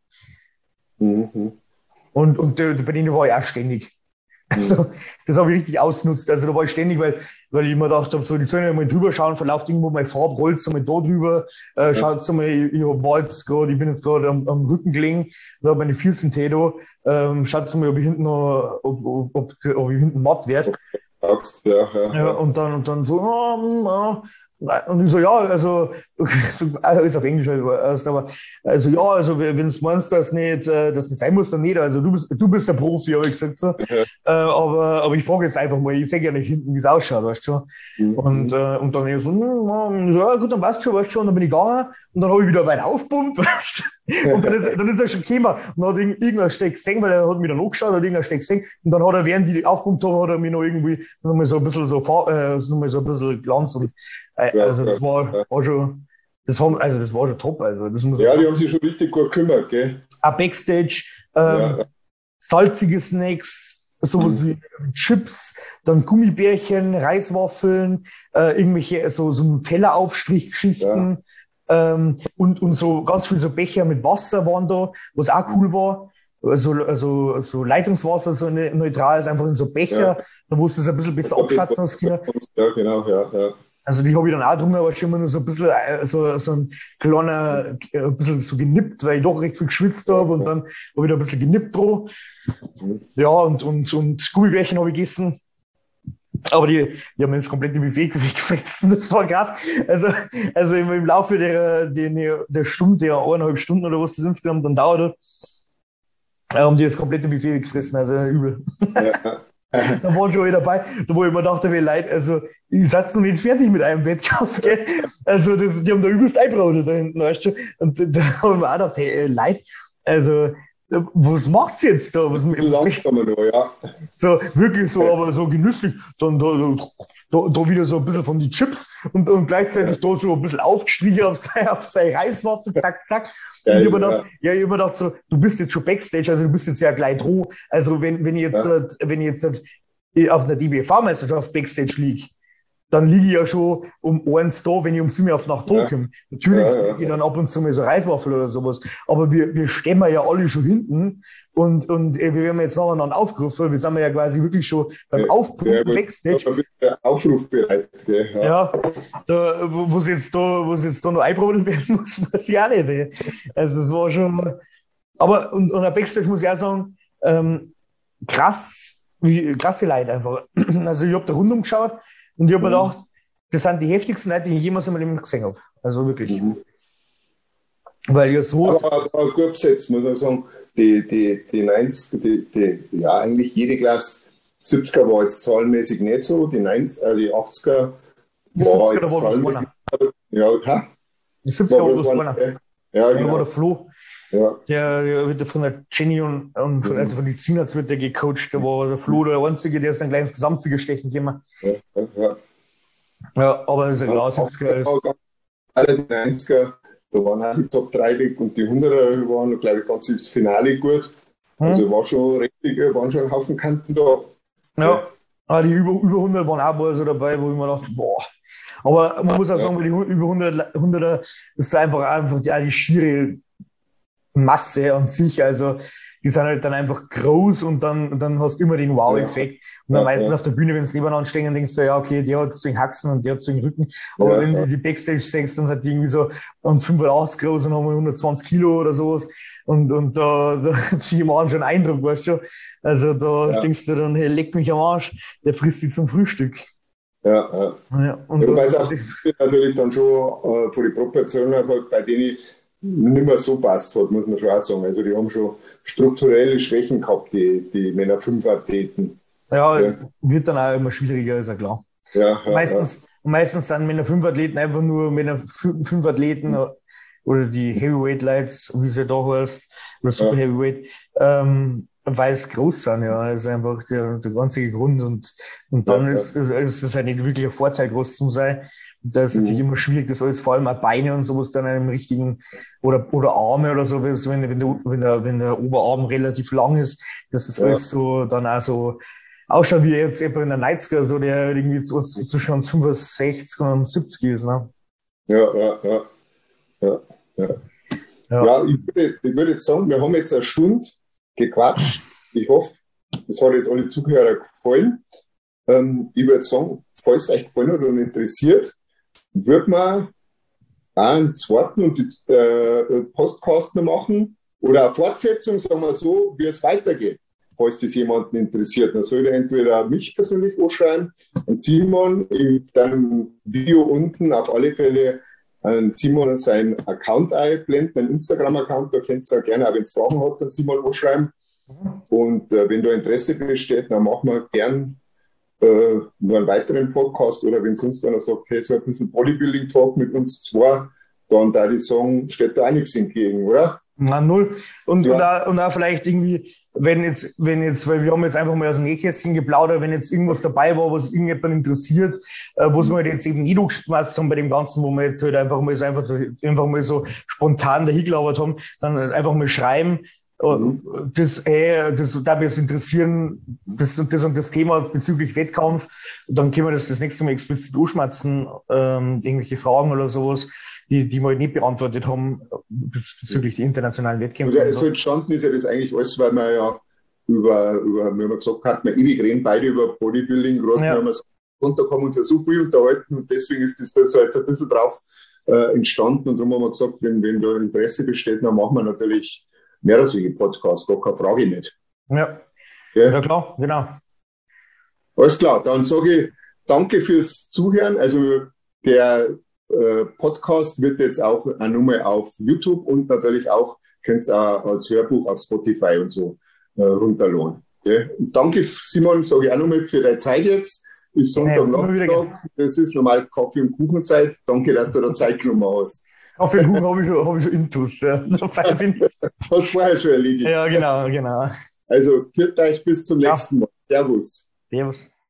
Und bei denen war ich auch ständig. Also, das habe ich richtig ausgenutzt. Also, da war ich ständig, weil ich mir gedacht habe, so, die sollen ja mal drüber schauen, verläuft irgendwo meine Farbe, rollt so mal da drüber, schaut so mal, ich bin jetzt gerade am Rücken gelegen, da habe meine 14 Täto, schaut so mal, ob ich hinten noch, ob ich hinten matt werde. Ja, und dann so, und ich so, ja, also ist auf Englisch halt erst, aber also ja, also wenn du meinst, dass nicht sein muss, dann nicht. Also du bist der Profi, habe ich gesagt so. Aber ich frage jetzt einfach mal, ich sehe ja nicht hinten, wie es ausschaut, weißt du. Und dann ich so, ja gut, dann weißt du schon, und dann bin ich gegangen und dann habe ich wieder weit aufgepumpt, weißt du. Und dann ist er schon gekommen und hat irgendein Steck gesehen, weil er hat mich dann angeschaut, hat irgendein Steck gesehen und dann hat er, während die aufgepumpt haben, hat er mich noch irgendwie nochmal so ein bisschen nochmal so ein bisschen Glanz und also das war schon, das war schon top, also das muss
die haben sich schon richtig gut gekümmert, gell?
Auch Backstage, salzige Snacks, sowas wie Chips, dann Gummibärchen, Reiswaffeln, irgendwelche so Nutella-Aufstrichgeschichten, und so ganz viel so Becher mit Wasser waren da, was auch cool war. So Leitungswasser, so neutral, einfach in so Becher, da wusste es ein bisschen besser abschätzen als Kinder.
Ja, genau, ja.
Also die habe ich dann auch drunter, aber schon immer nur so ein bisschen, so ein kleiner, ein bisschen so genippt, weil ich doch recht viel geschwitzt habe und dann habe ich da ein bisschen genippt drauf. Ja, und Gummibärchen habe ich gegessen. Aber die haben mir das komplette Buffet weggefressen. Das war krass. Also im Laufe der Stunde, ja, 1,5 Stunden oder was das insgesamt dann dauert, haben die das komplette Buffet weggefressen. Also übel. Ja. Da waren schon alle dabei, da wo ich mir dachte, wie Leute, also ich satz noch nicht fertig mit einem Wettkampf, gell? Also die haben da übelst eingebraut da hinten, weißt du? Und da haben wir auch gedacht, hey Leute, also was macht's jetzt da? Was
langsam noch, ja.
So, wirklich so, aber so genüsslich. Dann da wieder so ein bisschen von die Chips und gleichzeitig da so ein bisschen aufgestrichen auf seine Reiswaffe, zack, zack. Und ich habe mir gedacht, so, du bist jetzt schon Backstage, also du bist jetzt ja gleich droh. Also wenn ich jetzt auf einer DBFV-Meisterschaft Backstage liege, dann liege ich ja schon um 1 da, wenn ich um 7 auf Nacht da komme. Natürlich ich dann ab und zu mal so Reiswaffel oder sowas. Aber wir stehen ja alle schon hinten und wir werden jetzt nacheinander aufgerufen. Wir sind ja quasi wirklich schon beim Aufpumpen Backstage.
Aufrufbereit.
Ja, wo es jetzt da noch einbrodelt werden muss, weiß ich auch nicht. Also es war schon. Aber und ein Backstage muss ich auch sagen, krasse Leute einfach. Also ich habe da rundum geschaut. Und ich habe mir gedacht, das sind die heftigsten Leute, die ich jemals in meinem Leben gesehen habe. Also wirklich. Weil ja so.
Aber gut besetzt, muss man sagen, die 90, ja, eigentlich jede Klasse 70er war jetzt zahlenmäßig nicht so, die 90er, die 80er war jetzt zahlenmäßig. Ja,
die 70er war das vorne.
Ja, genau.
Da war der Flo.
Ja.
Der wird von der Jenny und von den Zinerts wird der gecoacht. Da war der Flo der Einzige, der ist dann gleich ins Gesamtsiege stechen gekommen. Ja, aber das ist ja klar, 70er.
Alle die 90er, da waren auch die Top 3 weg und die 100er waren, glaube ich, ganz ins Finale gut. Also waren schon ein Haufen Kanten da.
Ja, aber die über 100 waren auch mal so dabei, wo ich mir dachte, boah. Aber man muss auch sagen, die über 100er, das ist einfach die schiere Masse an sich, also die sind halt dann einfach groß und dann hast du immer den Wow-Effekt. Und dann meistens auf der Bühne, wenn sie nebeneinander stehen, denkst du, ja, okay, der hat so den Haxen und der hat so den Rücken. Aber wenn du die Backstage siehst, dann sind die irgendwie so 85 groß und haben 120 Kilo oder sowas. Und da die machen schon Eindruck, weißt du. Also da denkst du dann, hey, leck mich am Arsch, der frisst die zum Frühstück.
Ja.
Ja, und
Wobei es auch natürlich dann schon von den Proportionen halt bei denen nicht mehr so passt hat, muss man schon auch sagen. Also die haben schon strukturelle Schwächen gehabt, die Männer 5 Athleten.
ja, wird dann auch immer schwieriger, ist ja klar.
Ja.
Meistens sind Männer 5 Athleten einfach nur Männer 5 Athleten oder die Heavyweight Lights, wie sie da heißt, oder Super Heavyweight, weil es groß sind, ja. Das ist einfach der ganze Grund und dann ist es halt nicht wirklich ein Vorteil, groß zu sein. Da ist natürlich immer schwierig, das alles, vor allem auch Beine und sowas dann einem richtigen, oder Arme oder so, wenn der Oberarm relativ lang ist, dass das alles so, dann auch so ausschaut wie jetzt etwa in der 90er, so der irgendwie zwischen 65 und 70 ist, ne?
Ja. Ja, ich würde jetzt sagen, wir haben jetzt eine Stunde gequatscht. Ich hoffe, das hat jetzt alle Zuhörer gefallen. Ich würde sagen, falls es euch gefallen hat und interessiert, würde man auch einen zweiten und Podcast noch machen oder eine Fortsetzung, sagen wir so, wie es weitergeht. Falls das jemanden interessiert, dann soll er entweder mich persönlich anschreiben, an Simon, in deinem Video unten auf alle Fälle an Simon seinen Account einblenden, einen Instagram-Account, da könnt ihr gerne, auch wenn es Fragen hat, an Simon anschreiben. Und wenn da Interesse besteht, dann machen wir gern nur einen weiteren Podcast oder wenn sonst einer sagt, hey, so ein bisschen Bodybuilding-Talk mit uns zwei, dann da die sagen, steht da auch nichts entgegen, oder?
Na, null. Und auch vielleicht irgendwie, wenn jetzt, weil wir haben jetzt einfach mal aus dem Nähkästchen geplaudert, wenn jetzt irgendwas dabei war, was irgendjemand interessiert, was wir halt jetzt eben nicht geschmerzt haben bei dem Ganzen, wo wir jetzt halt einfach mal so spontan dahin gelabert haben, dann einfach mal schreiben, das darf mich interessieren, das und das Thema bezüglich Wettkampf, dann können wir das nächste Mal explizit durchschmerzen, irgendwelche Fragen oder sowas, die wir halt nicht beantwortet haben, bezüglich der internationalen Wettkämpfe.
Ja, so entstanden ist ja das eigentlich alles, weil wir ja über wie haben wir gesagt, hatten wir ewig reden beide über Bodybuilding, gerade wenn wir Sonntag haben uns ja so viel unterhalten und deswegen ist das da so jetzt ein bisschen drauf entstanden und darum haben wir gesagt, wenn da Interesse besteht, dann machen wir natürlich mehrere solche Podcasts, gar keine Frage nicht.
Ja, klar, genau.
Alles klar, dann sage ich danke fürs Zuhören. Also der Podcast wird jetzt auch nochmal auf YouTube und natürlich auch könnt ihr auch als Hörbuch auf Spotify und so runterladen. Okay? Danke, Simon, sage ich auch nochmal für deine Zeit jetzt. Ist Sonntagnachmittag, das ist normal Kaffee- und Kuchenzeit. Danke, dass du da Zeit genommen hast.
Kaffee und Kuchen habe ich schon intus. Ja.
Hast vorher schon erledigt.
Ja, genau.
Also, führt euch bis zum nächsten Mal. Servus.